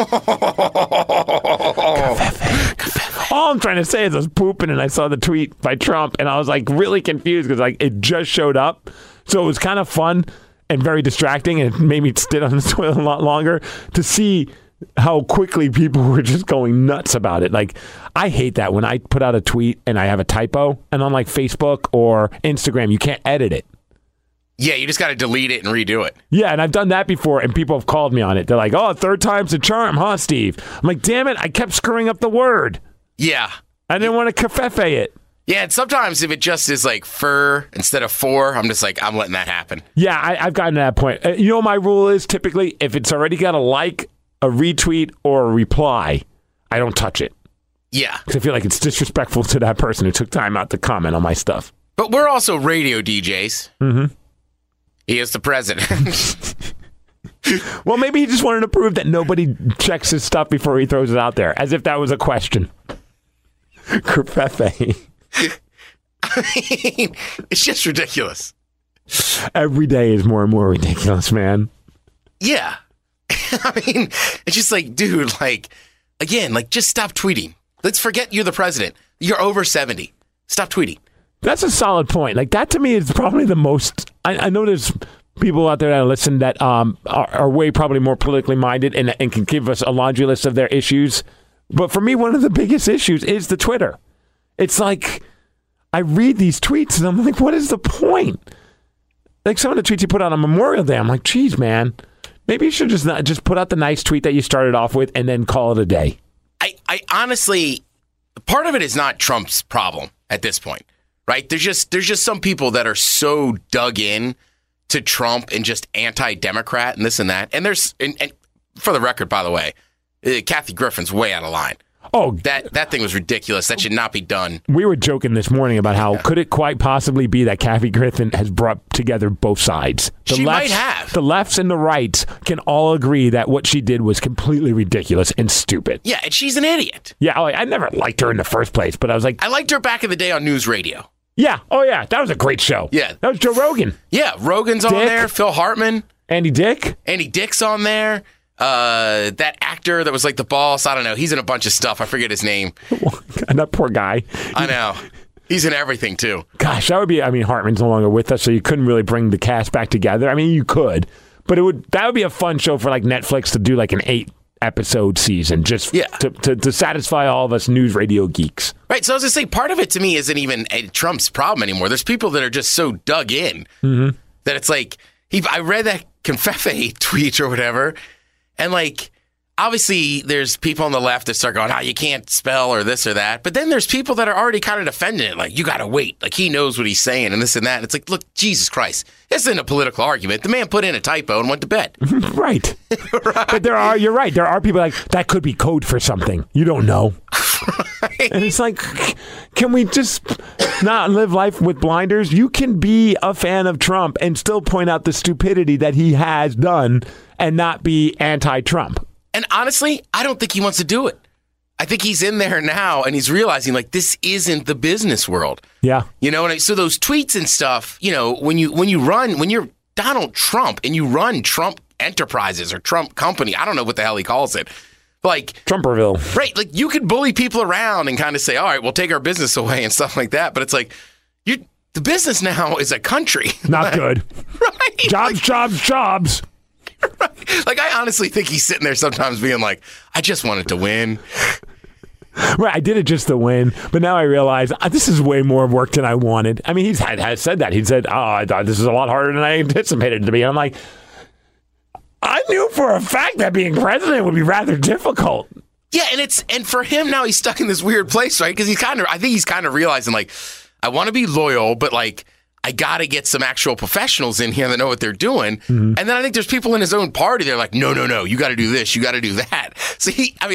All I'm trying to say is I was pooping and I saw the tweet by Trump and I was like really confused because like it just showed up. So it was kind of fun and very distracting and it made me sit on the toilet a lot longer to see how quickly people were just going nuts about it. Like, I hate that when I put out a tweet and I have a typo and on like Facebook or Instagram, you can't edit it. Yeah, you just got to delete it and redo it. Yeah, and I've done that before, and people have called me on it. They're like, oh, third time's the charm, huh, Steve? I'm like, damn it, I kept screwing up the word. Yeah. I didn't want to covfefe it. Yeah, and sometimes if it just is like fur instead of for, I'm just like, I'm letting that happen. Yeah, I've gotten to that point. You know what my rule is typically? If it's already got a like, a retweet, or a reply, I don't touch it. Yeah. Because I feel like it's disrespectful to that person who took time out to comment on my stuff. But we're also radio DJs. Mm-hmm. He is the president. Well, maybe he just wanted to prove that nobody checks his stuff before he throws it out there, as if that was a question. Covfefe. I mean, it's just ridiculous. Every day is more and more ridiculous, man. Yeah. I mean, it's just like, dude, like, again, like, just stop tweeting. Let's forget you're the president. You're over 70. Stop tweeting. That's a solid point. Like, that to me is probably the most... I know there's people out there that listen that are way probably more politically minded and can give us a laundry list of their issues. But for me, one of the biggest issues is the Twitter. It's like, I read these tweets and I'm like, what is the point? Like some of the tweets you put out on Memorial Day, I'm like, geez, man, maybe you should just put out the nice tweet that you started off with and then call it a day. I honestly, part of it is not Trump's problem at this point. Right? There's just some people that are so dug in to Trump and just anti-Democrat and this and that. And there's, and for the record, by the way, Kathy Griffin's way out of line. Oh, that thing was ridiculous. That should not be done. We were joking this morning about how could it quite possibly be that Kathy Griffin has brought together both sides. She might have. The lefts and the rights can all agree that what she did was completely ridiculous and stupid. Yeah, and she's an idiot. Yeah, I never liked her in the first place, but I was like... I liked her back in the day on News Radio. Yeah. Oh, yeah. That was a great show. Yeah. That was Joe Rogan. Yeah. Rogan's on there. Phil Hartman. Andy Dick. Andy Dick's on there. That actor that was like the boss. I don't know. He's in a bunch of stuff. I forget his name. That poor guy. I know. He's in everything, too. Gosh, that would be... I mean, Hartman's no longer with us, so you couldn't really bring the cast back together. I mean, you could. But that would be a fun show for like Netflix to do like an 8-episode season just to satisfy all of us news radio geeks. Right. So I was going to say, part of it to me isn't even Trump's problem anymore. There's people that are just so dug in that it's like, I read that Covfefe tweet or whatever, and like, obviously there's people on the left that start going, you can't spell or this or that. But then there's people that are already kind of defending it. Like, you got to wait. Like, he knows what he's saying and this and that. And it's like, look, Jesus Christ. This isn't a political argument. The man put in a typo and went to bed. Right. But you're right. There are people like, that could be code for something. You don't know. Right. And it's like, can we just not live life with blinders? You can be a fan of Trump and still point out the stupidity that he has done and not be anti-Trump. And honestly, I don't think he wants to do it. I think he's in there now and he's realizing like this isn't the business world. Yeah. You know, and so those tweets and stuff, you know, when you're Donald Trump and you run Trump Enterprises or Trump Company. I don't know what the hell he calls it. Like Trumperville. Right. Like you could bully people around and kind of say, all right, we'll take our business away and stuff like that. But it's like the business now is a country. Not good. Right. Jobs. Right. Like, I honestly think he's sitting there sometimes being like, I just wanted to win. Right, I did it just to win, but now I realize this is way more work than I wanted. I mean, has said that. He said, I thought this is a lot harder than I anticipated it to be. And I'm like, I knew for a fact that being president would be rather difficult. Yeah, and for him now he's stuck in this weird place, right? Because I think he's kind of realizing, like, I want to be loyal, but like, I got to get some actual professionals in here that know what they're doing. Mm-hmm. And then I think there's people in his own party. They're like, no, you got to do this. You got to do that. So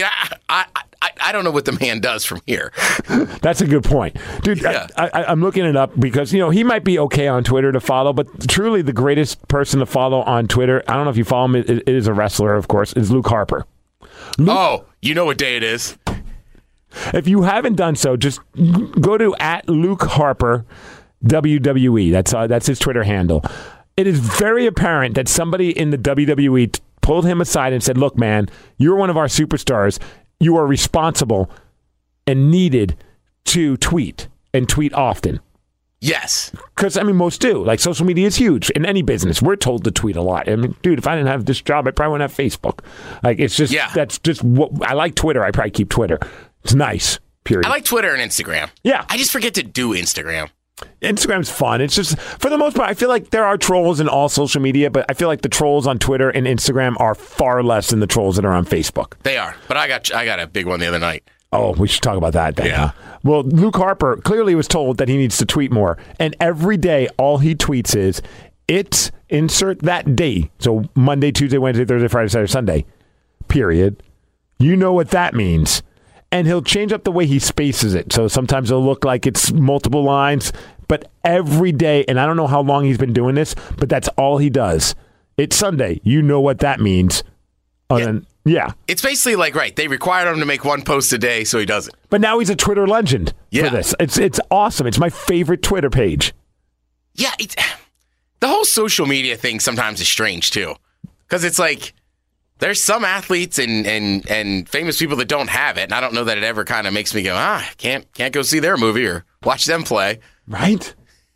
I don't know what the man does from here. That's a good point. Dude, yeah. I'm looking it up because, he might be okay on Twitter to follow, but truly the greatest person to follow on Twitter, I don't know if you follow him, it is a wrestler, of course, is Luke Harper. You know what day it is. If you haven't done so, just go to @LukeHarper WWE. That's his Twitter handle. It is very apparent that somebody in the WWE pulled him aside and said, look, man, you're one of our superstars. You are responsible and needed to tweet and tweet often. Yes. Because, most do. Like, social media is huge in any business. We're told to tweet a lot. Dude, if I didn't have this job, I probably wouldn't have Facebook. Like, it's just, that's just what I like Twitter. I probably keep Twitter. It's nice, period. I like Twitter and Instagram. Yeah. I just forget to do Instagram. Instagram's fun. It's just, for the most part, I feel like there are trolls in all social media, but I feel like the trolls on Twitter and Instagram are far less than the trolls that are on Facebook. They are. But I got a big one the other night. Oh, we should talk about that then. Yeah. Well, Luke Harper clearly was told that he needs to tweet more. And every day, all he tweets is, it's insert that day. So Monday, Tuesday, Wednesday, Thursday, Friday, Saturday, Sunday. Period. You know what that means. And he'll change up the way he spaces it. So sometimes it'll look like it's multiple lines. But every day, and I don't know how long he's been doing this, but that's all he does. It's Sunday. You know what that means. Yeah. It's basically like, right, they required him to make one post a day, so he does it. But now he's a Twitter legend for this. It's awesome. It's my favorite Twitter page. Yeah. The whole social media thing sometimes is strange, too. Because it's like, there's some athletes and famous people that don't have it, and I don't know that it ever kind of makes me go, can't go see their movie or watch them play. Right?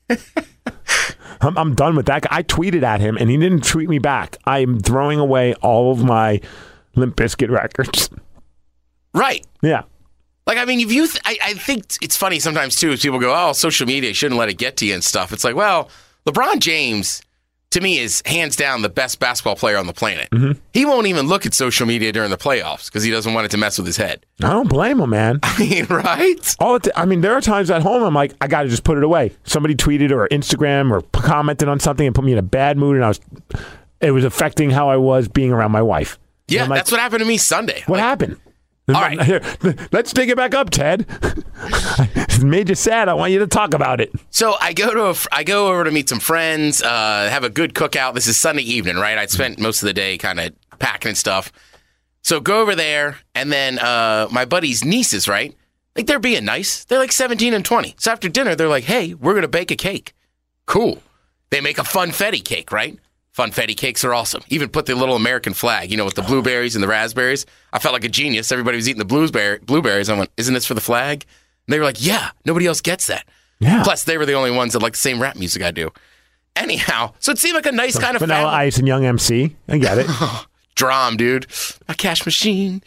I'm done with that guy. I tweeted at him, and he didn't tweet me back. I'm throwing away all of my Limp Bizkit records. Right. Yeah. Like, I think it's funny sometimes, too, as people go, social media, shouldn't let it get to you and stuff. It's like, well, LeBron James, to me, is hands down the best basketball player on the planet. Mm-hmm. He won't even look at social media during the playoffs because he doesn't want it to mess with his head. I don't blame him, man. Right? There are times at home I'm like, I got to just put it away. Somebody tweeted or Instagram or commented on something and put me in a bad mood, and it was affecting how I was being around my wife. Yeah, that's what happened to me Sunday. What happened? All right. Here, let's take it back up, Ted. It made you sad. I want you to talk about it. So I go over to meet some friends, have a good cookout. This is Sunday evening, right? I'd spent most of the day kind of packing and stuff. So go over there, and then my buddy's nieces, right? Like, they're being nice. They're like 17 and 20. So after dinner, they're like, hey, we're going to bake a cake. Cool. They make a funfetti cake, right? Funfetti cakes are awesome. Even put the little American flag, with the blueberries and the raspberries. I felt like a genius. Everybody was eating the blueberries. I went, isn't this for the flag? And they were like, yeah, nobody else gets that. Yeah. Plus, they were the only ones that like the same rap music I do. Anyhow, so it seemed like a nice kind of Vanilla family. Ice and Young MC. I get it. Drum, dude. My cash machine.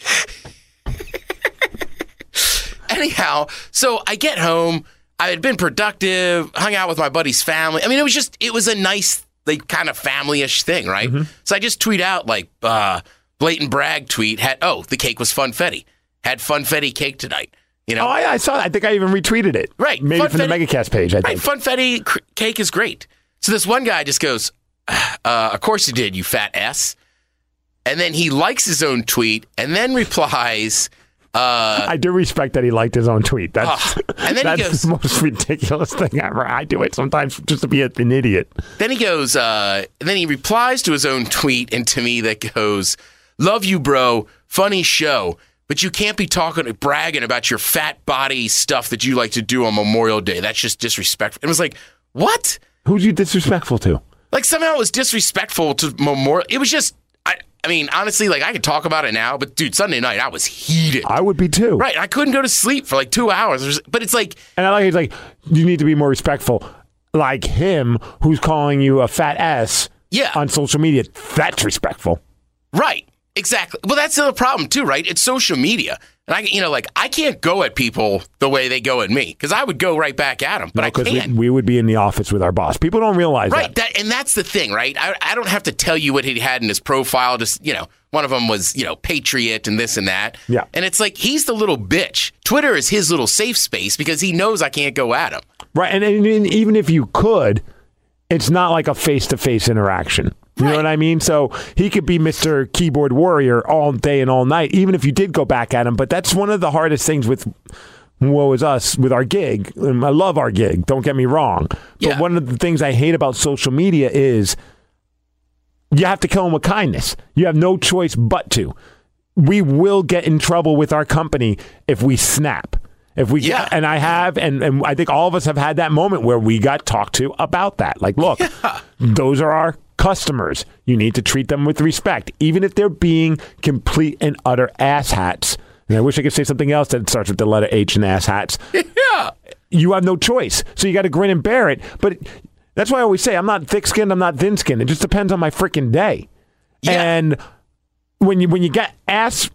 Anyhow, so I get home. I had been productive, hung out with my buddy's family. It was a nice, like, kind of family-ish thing, right? Mm-hmm. So I just tweet out, like, blatant brag tweet the cake was funfetti. Had funfetti cake tonight. Oh, I saw that. I think I even retweeted it. Right. Maybe from the Megacast page, I think. Right, funfetti cake is great. So this one guy just goes, of course you did, you fat S. And then he likes his own tweet and then replies... I do respect that he liked his own tweet. That's and then he goes, the most ridiculous thing ever. I do it sometimes just to be an idiot. Then he goes, and then he replies to his own tweet and to me that goes, love you, bro. Funny show. But you can't be bragging about your fat body stuff that you like to do on Memorial Day. That's just disrespectful. It was like, what? Who's you disrespectful to? Like, somehow it was disrespectful to Memorial. It was just, I mean, honestly, like, I could talk about it now, but, dude, Sunday night, I was heated. I would be too. Right. I couldn't go to sleep for like 2 hours. But it's like... And I like, he's like, you need to be more respectful. Like him, who's calling you a fat ass on social media. That's respectful. Right. Exactly. Well, that's the other problem, too, right? It's social media. And I can't go at people the way they go at me, because I would go right back at them, but I can't. We would be in the office with our boss. People don't realize that. And that's the thing, right? I don't have to tell you what he had in his profile. Just, one of them was, patriot and this and that. Yeah. And it's like, he's the little bitch. Twitter is his little safe space because he knows I can't go at him. Right. And even if you could, it's not like a face-to-face interaction. You know what I mean? So he could be Mr. Keyboard Warrior all day and all night, even if you did go back at him. But that's one of the hardest things with woe is us, with our gig. And I love our gig, don't get me wrong. But one of the things I hate about social media is you have to kill them with kindness. You have no choice but to. We will get in trouble with our company if we snap. If we and I have, and I think all of us have had that moment where we got talked to about that. Like, look, those are our customers. You need to treat them with respect, even if they're being complete and utter asshats. And I wish I could say something else that starts with the letter H and asshats. Yeah. You have no choice. So you got to grin and bear it. But that's why I always say I'm not thick-skinned, I'm not thin-skinned. It just depends on my freaking day. Yeah. And when you get ass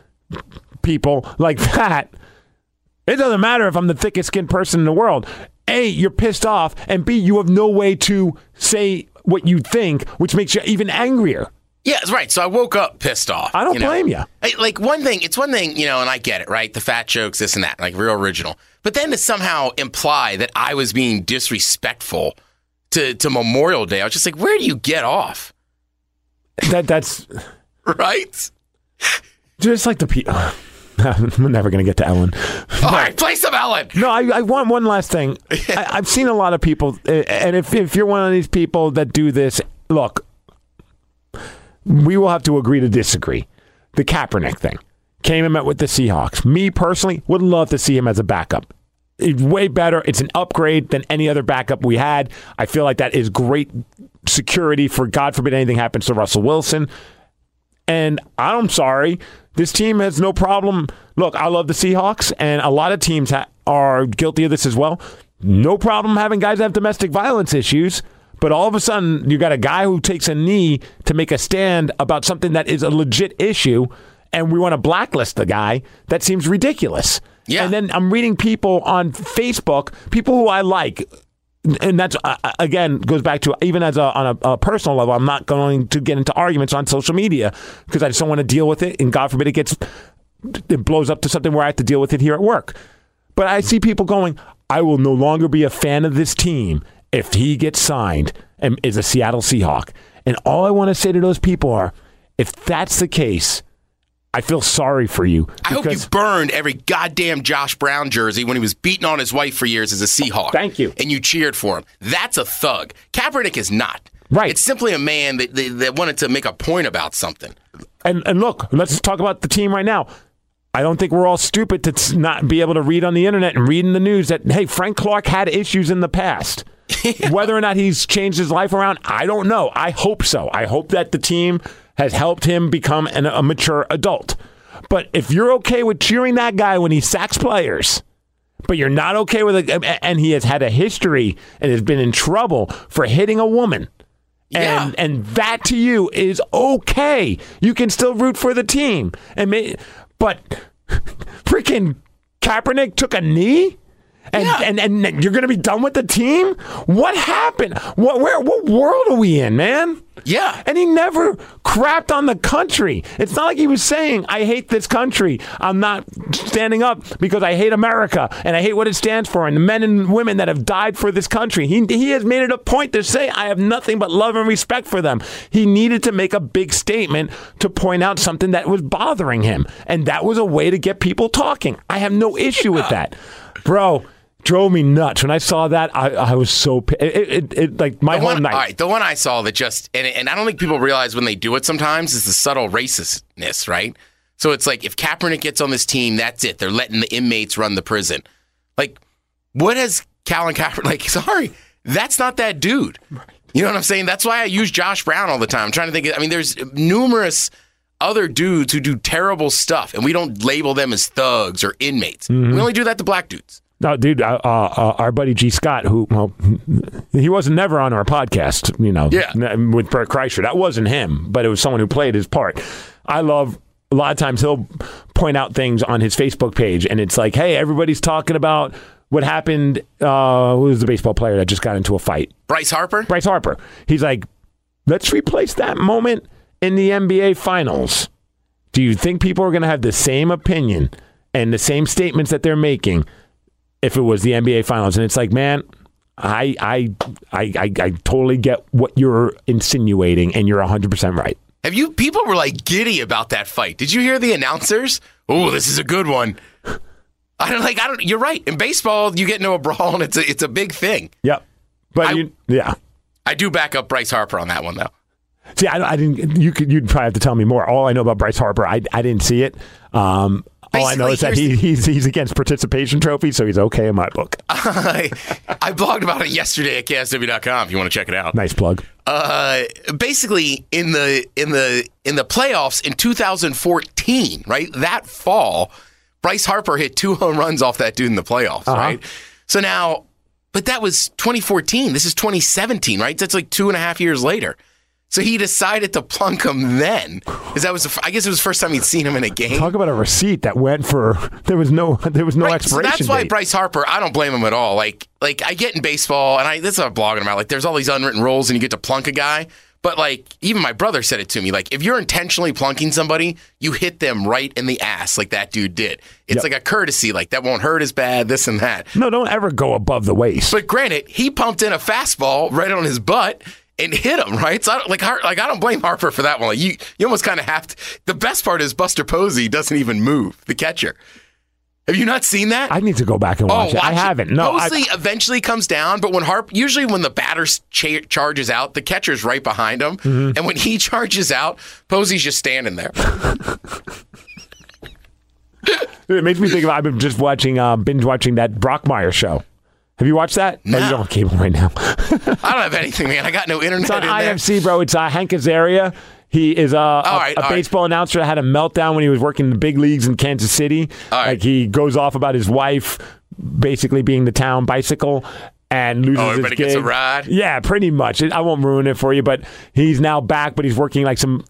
people like that, it doesn't matter if I'm the thickest skinned person in the world. A, you're pissed off, and B, you have no way to say what you think, which makes you even angrier. Yeah, that's right. So I woke up pissed off. I don't blame you. Like, it's one thing, and I get it, right? The fat jokes, this and that, like real original. But then to somehow imply that I was being disrespectful to Memorial Day, I was just like, where do you get off? That's right? Just like the people. We're never going to get to Ellen. All right, play some Ellen. No, I want one last thing. I've seen a lot of people, and if you're one of these people that do this, look, we will have to agree to disagree. The Kaepernick thing. Came and met with the Seahawks. Me, personally, would love to see him as a backup. It's way better. It's an upgrade than any other backup we had. I feel like that is great security for, God forbid, anything happens to Russell Wilson. And I'm sorry, this team has no problem. Look, I love the Seahawks, and a lot of teams are guilty of this as well. No problem having guys that have domestic violence issues, but all of a sudden, you got a guy who takes a knee to make a stand about something that is a legit issue, and we want to blacklist the guy. That seems ridiculous. Yeah. And then I'm reading people on Facebook, people who I like, and that's, again, goes back to, even on a personal level, I'm not going to get into arguments on social media because I just don't want to deal with it. And God forbid it blows up to something where I have to deal with it here at work. But I see people going, I will no longer be a fan of this team if he gets signed and is a Seattle Seahawk. And all I want to say to those people are, if that's the case, I feel sorry for you. I hope you burned every goddamn Josh Brown jersey when he was beating on his wife for years as a Seahawk. Thank you. And you cheered for him. That's a thug. Kaepernick is not. Right. It's simply a man that wanted to make a point about something. And look, let's talk about the team right now. I don't think we're all stupid to not be able to read on the internet and read in the news that, hey, Frank Clark had issues in the past. Whether or not he's changed his life around, I don't know. I hope so. I hope that the team has helped him become a mature adult. But if you're okay with cheering that guy when he sacks players, but you're not okay with it, and he has had a history and has been in trouble for hitting a woman, and that to you is okay, you can still root for the team. But freaking Kaepernick took a knee? And you're going to be done with the team? What happened? What world are we in, man? Yeah. And he never crapped on the country. It's not like he was saying, I hate this country. I'm not standing up because I hate America and I hate what it stands for and the men and women that have died for this country. He has made it a point to say, I have nothing but love and respect for them. He needed to make a big statement to point out something that was bothering him. And that was a way to get people talking. I have no issue with that. Bro, drove me nuts. When I saw that, I was so it like my whole night. All right, the one I saw that just, and I don't think people realize when they do it sometimes, is the subtle racistness, right? So it's like, if Kaepernick gets on this team, that's it. They're letting the inmates run the prison. Like, what has Colin Kaepernick, like, sorry, that's not that dude. You know what I'm saying? That's why I use Josh Brown all the time. I'm trying to think. I mean, there's numerous other dudes who do terrible stuff, and we don't label them as thugs or inmates. Mm-hmm. We only do that to black dudes. No, dude, our buddy G. Scott, who, well, he wasn't never on our podcast, with Bert Kreischer. That wasn't him, but it was someone who played his part. I love, a lot of times he'll point out things on his Facebook page, and it's like, hey, everybody's talking about what happened. Who was the baseball player that just got into a fight? Bryce Harper? Bryce Harper. He's like, let's replace that moment in the NBA Finals. Do you think people are going to have the same opinion and the same statements that they're making if it was the NBA Finals? And it's like, man, I totally get what you're insinuating, and you're 100% right. People were like giddy about that fight. Did you hear the announcers? Oh, this is a good one. You're right. In baseball, you get into a brawl, and it's a big thing. Yep. But I do back up Bryce Harper on that one, though. See, I didn't. You'd probably have to tell me more. All I know about Bryce Harper, I didn't see it. All I know is that he's against participation trophies, so he's okay in my book. I blogged about it yesterday at KSW.com. If you want to check it out. Nice plug. Basically, in the playoffs in 2014, right, that fall, Bryce Harper hit 2 home runs off that dude in the playoffs, right? So now, but that was 2014. This is 2017, right? That's like 2.5 years later. So he decided to plunk him then, because I guess it was the first time he'd seen him in a game. Talk about a receipt that went for there was no expiration so that's why date. Bryce Harper, I don't blame him at all. Like I get in baseball, and this is what I'm blogging about. Like, there's all these unwritten rules, and you get to plunk a guy. But like, even my brother said it to me. Like, if you're intentionally plunking somebody, you hit them right in the ass, like that dude did. It's like a courtesy, like that won't hurt as bad, this and that. No, don't ever go above the waist. But granted, he pumped in a fastball right on his butt and hit him, right? So I don't blame Harper for that one. Like, you almost kind of have to. The best part is Buster Posey doesn't even move, the catcher. Have you not seen that? I need to go back and watch it. I haven't. No, Posey eventually comes down, but usually when the batter charges out, the catcher's right behind him, and when he charges out, Posey's just standing there. It makes me think of, I've been just binge watching that Brockmire show. Have you watched that? No. Oh, you don't have cable right now. I don't have anything, man. I got no internet. It's on in IFC, bro. It's Hank Azaria. He is a baseball announcer that had a meltdown when he was working in the big leagues in Kansas City. Like, he goes off about his wife basically being the town bicycle and loses his gig. Everybody gets a ride? Yeah, pretty much. I won't ruin it for you, but he's now back, but he's working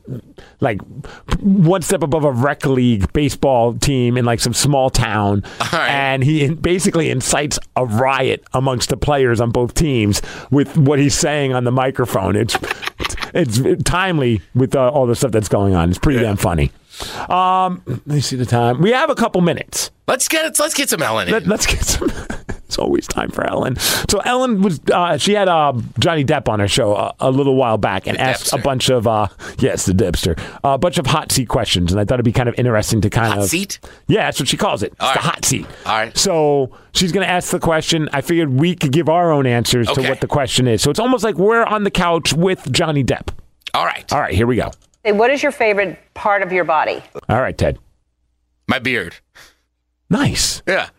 one step above a rec league baseball team in some small town. And he basically incites a riot amongst the players on both teams with what he's saying on the microphone. It's timely with all the stuff that's going on. It's pretty damn funny. Let me see the time. We have a couple minutes. Let's get some Ellen in. Let's get some. It's always time for Ellen. So Ellen was she had Johnny Depp on her show a little while back and asked a bunch of a bunch of hot seat questions, and I thought it'd be kind of interesting to hot seat. Yeah, that's what she calls it. It's the hot seat. All right. So she's going to ask the question. I figured we could give our own answers to what the question is. So it's almost like we're on the couch with Johnny Depp. All right. All right. Here we go. What is your favorite part of your body? All right, Ted. My beard. Nice. Yeah.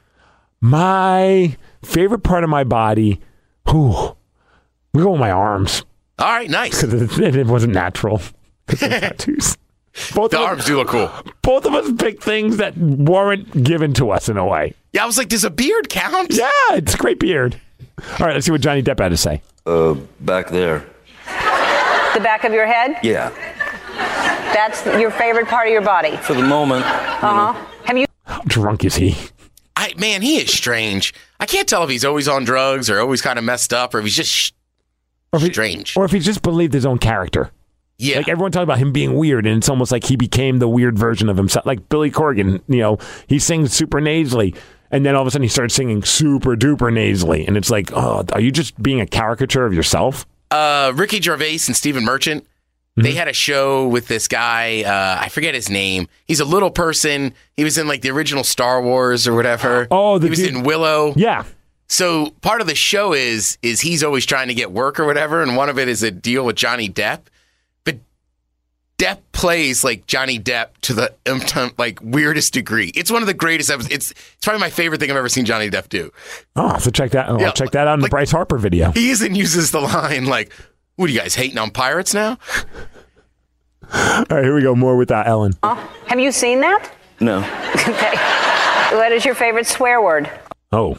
My favorite part of my body, we go with my arms. All right, nice. Because it wasn't natural. Tattoos. The arms do look cool. Both of us picked things that weren't given to us in a way. Yeah, I was like, does a beard count? Yeah, it's a great beard. All right, let's see what Johnny Depp had to say. Back there. The back of your head? Yeah. That's your favorite part of your body? For the moment. Have you... How drunk is he? Man, he is strange. I can't tell if he's always on drugs or always kind of messed up or if he's just strange. Or if he just believed his own character. Yeah. Like, everyone talks about him being weird, and it's almost like he became the weird version of himself. Like Billy Corgan, he sings super nasally, and then all of a sudden he starts singing super duper nasally. And it's like, oh, are you just being a caricature of yourself? Ricky Gervais and Stephen Merchant, they had a show with this guy. I forget his name. He's a little person. He was in the original Star Wars or whatever. Oh, he was in Willow. Yeah. So part of the show is he's always trying to get work or whatever, and one of it is a deal with Johnny Depp. But Depp plays like Johnny Depp to the weirdest degree. It's one of the greatest episodes. It's probably my favorite thing I've ever seen Johnny Depp do. Oh, so check that. I'll check that out in the Bryce Harper video. He even uses the line What are you guys hating on pirates now? All right, here we go. More with Ellen. Have you seen that? No. Okay. What is your favorite swear word? Oh.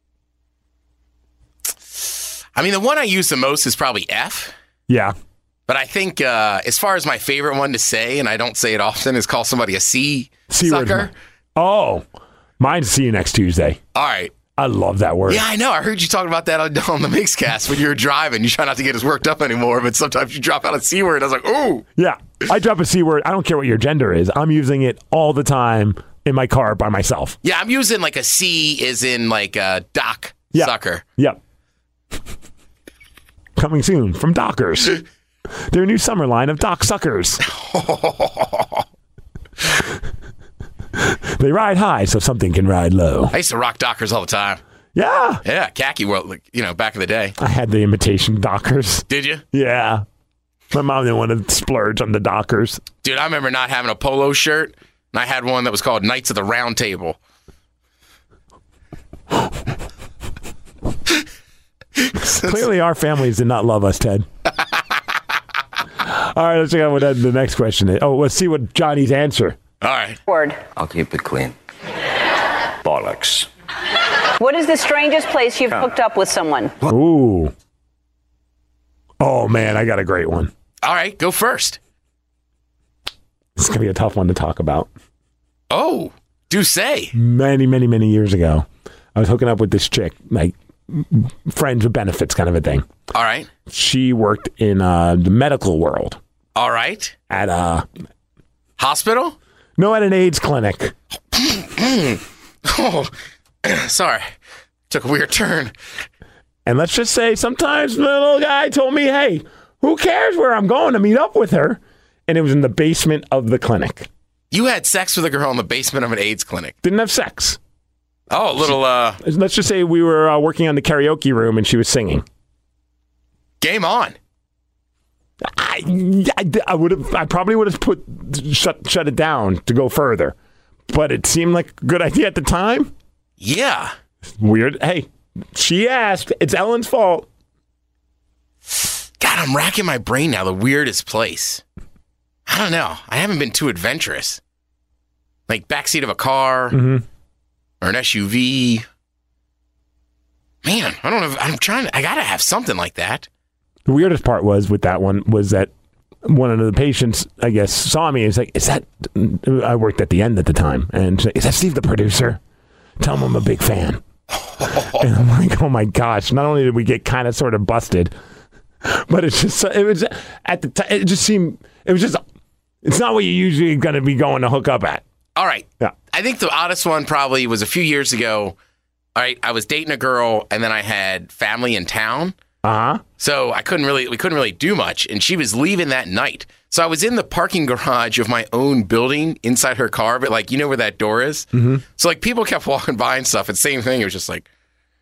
I mean, the one I use the most is probably F. Yeah. But I think as far as my favorite one to say, and I don't say it often, is call somebody a C sucker. Oh, mine's see you next Tuesday. All right. I love that word. Yeah, I know. I heard you talking about that on the Mixcast when you were driving. You try not to get as worked up anymore, but sometimes you drop out a C word. I was like, ooh. Yeah, I drop a C word. I don't care what your gender is. I'm using it all the time in my car by myself. Yeah, I'm using like a C as in like a doc sucker. Yep. Coming soon from Dockers. Their new summer line of Doc Suckers. They ride high so something can ride low. I used to rock Dockers all the time. Yeah. Yeah, khaki world, back in the day. I had the imitation Dockers. Did you? Yeah. My mom didn't want to splurge on the Dockers. Dude, I remember not having a polo shirt, and I had one that was called Knights of the Round Table. Clearly, our families did not love us, Ted. All right, let's check out what the next question is. Oh, let's see what Johnny's answer. All right. Word. I'll keep it clean. Bollocks. What is the strangest place you've hooked up with someone? Ooh. Oh, man, I got a great one. All right, go first. This is going to be a tough one to talk about. Oh, do say. Many, many, many years ago, I was hooking up with this chick, like friends with benefits kind of a thing. All right. She worked in the medical world. All right. At a hospital? No, at an AIDS clinic. Oh, sorry. Took a weird turn. And let's just say sometimes the little guy told me, hey, who cares where I'm going to meet up with her? And it was in the basement of the clinic. You had sex with a girl in the basement of an AIDS clinic? Didn't have sex. Oh, a little, Let's just say we were working on the karaoke room and she was singing. Game on. I probably would have shut it down to go further. But it seemed like a good idea at the time. Yeah. Weird. Hey, she asked. It's Ellen's fault. God, I'm racking my brain now. The weirdest place. I don't know. I haven't been too adventurous. Like backseat of a car or an SUV. Man, I don't know. I got to have something like that. The weirdest part was with that one was that one of the patients, I guess, saw me and was like, is that, I worked at the end at the time, and she's like, is that Steve the producer? Tell him I'm a big fan. And I'm like, oh my gosh, not only did we get kind of sort of busted, but it was at the time, it just seemed, it's not what you're usually going to be going to hook up at. All right. Yeah. I think the oddest one probably was a few years ago. All right. I was dating a girl and then I had family in town. So we couldn't really do much. And she was leaving that night. So I was in the parking garage of my own building inside her car, but like, you know where that door is? Mm-hmm. So like people kept walking by and stuff. And same thing. It was just like,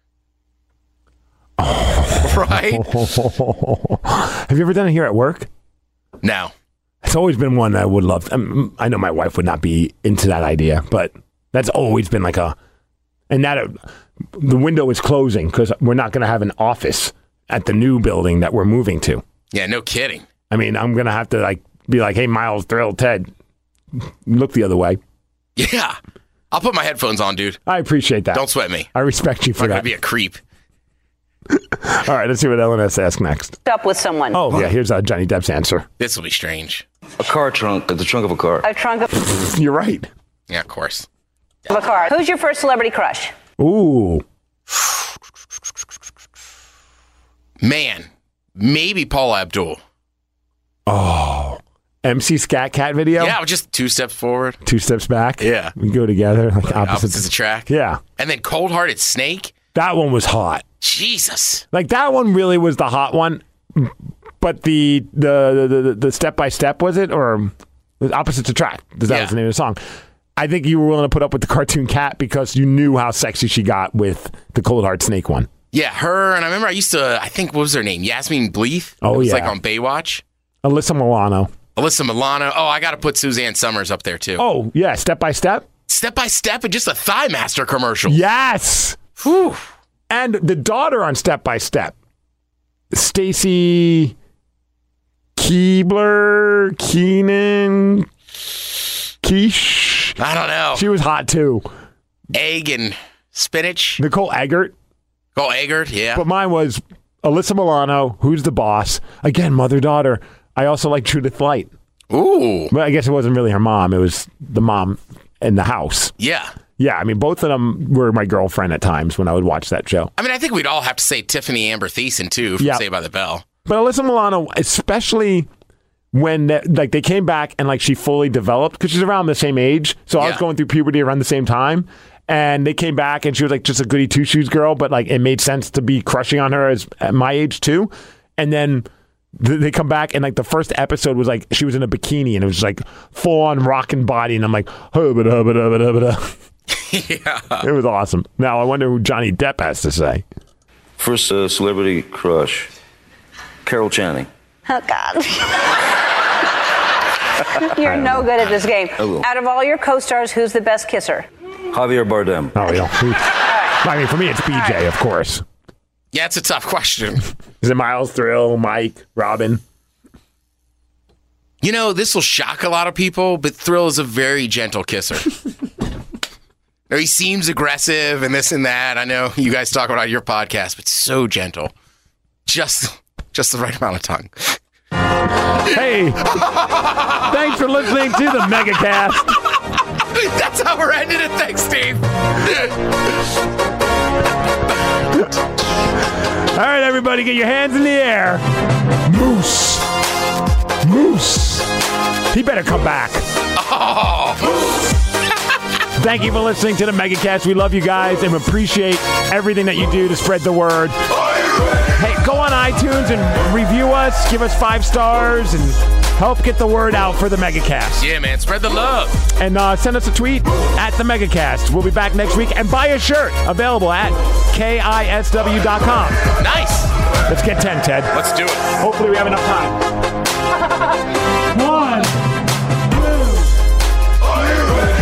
right? Have you ever done it here at work? No. It's always been one that I would love. I know my wife would not be into that idea, but that's always been like the window is closing because we're not going to have an office at the new building that we're moving to. Yeah, no kidding. I mean, I'm going to have to be like, hey, Miles, Thrill, Ted, look the other way. Yeah. I'll put my headphones on, dude. I appreciate that. Don't sweat me. I respect you for that. I'm going to be a creep. All right, let's see what Ellen has to ask next. Up with someone. Oh, yeah, here's Johnny Depp's answer. This will be strange. A car trunk, the trunk of a car. A trunk of You're right. Yeah, of course. a car. Who's your first celebrity crush? Ooh. Man, maybe Paula Abdul. Oh. MC Scat Cat video? Yeah, just 2 steps forward. 2 steps back? Yeah. We go together, like opposites attract. Yeah. And then Cold Hearted Snake. That one was hot. Jesus. Like that one really was the hot one. But the step by step, was it? Or opposites attract? That was the name of the song. I think you were willing to put up with the cartoon cat because you knew how sexy she got with the Cold Heart Snake one. Yeah, her. And I remember I think, what was her name? Yasmin Bleeth? Oh, it was yeah. like on Baywatch. Alyssa Milano. Oh, I got to put Suzanne Summers up there, too. Oh, yeah. Step by Step? Step by Step and just a Thigh Master commercial. Yes. Whew. And the daughter on Step by Step, Stacy Keebler, Keenan, Quiche. I don't know. She was hot too. Egg and spinach. Nicole Eggert. Nicole Eggert, yeah. But mine was Alyssa Milano, Who's the Boss? Again, mother-daughter. I also like Judith Light. Ooh. But I guess it wasn't really her mom. It was the mom in the house. Yeah. Yeah, I mean, both of them were my girlfriend at times when I would watch that show. I mean, I think we'd all have to say Tiffany Amber Thiessen, too, from Saved by the Bell. But Alyssa Milano, especially when they came back and she fully developed, because she's around the same age. So I was going through puberty around the same time. And they came back and she was just a goody two-shoes girl, but it made sense to be crushing on her at my age, too. And then they come back and the first episode was she was in a bikini and it was full on rockin' body and I'm like hubba hubba hubba hubba. Yeah, it was awesome. Now I wonder who Johnny Depp has to say. First celebrity crush, Carol Channing. Oh God. You're no good at this game. Out of all your co-stars, who's the best kisser? Javier Bardem. Oh yeah. I mean, for me it's BJ, of course. Yeah, it's a tough question. Is it Miles, Thrill, Mike, Robin? This will shock a lot of people, but Thrill is a very gentle kisser. He seems aggressive and this and that. I know you guys talk about it on your podcast, but so gentle. Just the right amount of tongue. Hey, thanks for listening to the MegaCast. That's how we're ending it. Thanks, Steve. All right, everybody, get your hands in the air. Moose. He better come back. Oh. Thank you for listening to the MegaCast. We love you guys and appreciate everything that you do to spread the word. Hey, go on iTunes and review us. Give us 5 stars and help get the word out for the MegaCast. Yeah, man. Spread the love. And send us a tweet at the MegaCast. We'll be back next week. And buy a shirt available at KISW.com. Nice. Let's get 10, Ted. Let's do it. Hopefully we have enough time. 1, 2. Are you ready?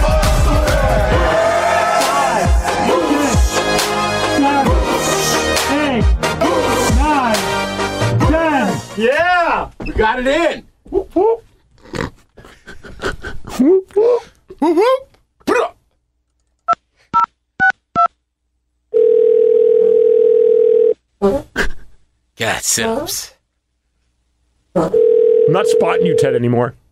5, 6, 7, 8, 9, 10. Yeah! We got it in. Whoop, whoop. Whoop, whoop. Whoop, whoop. God, sit-ups. I'm not spotting you, Ted, anymore.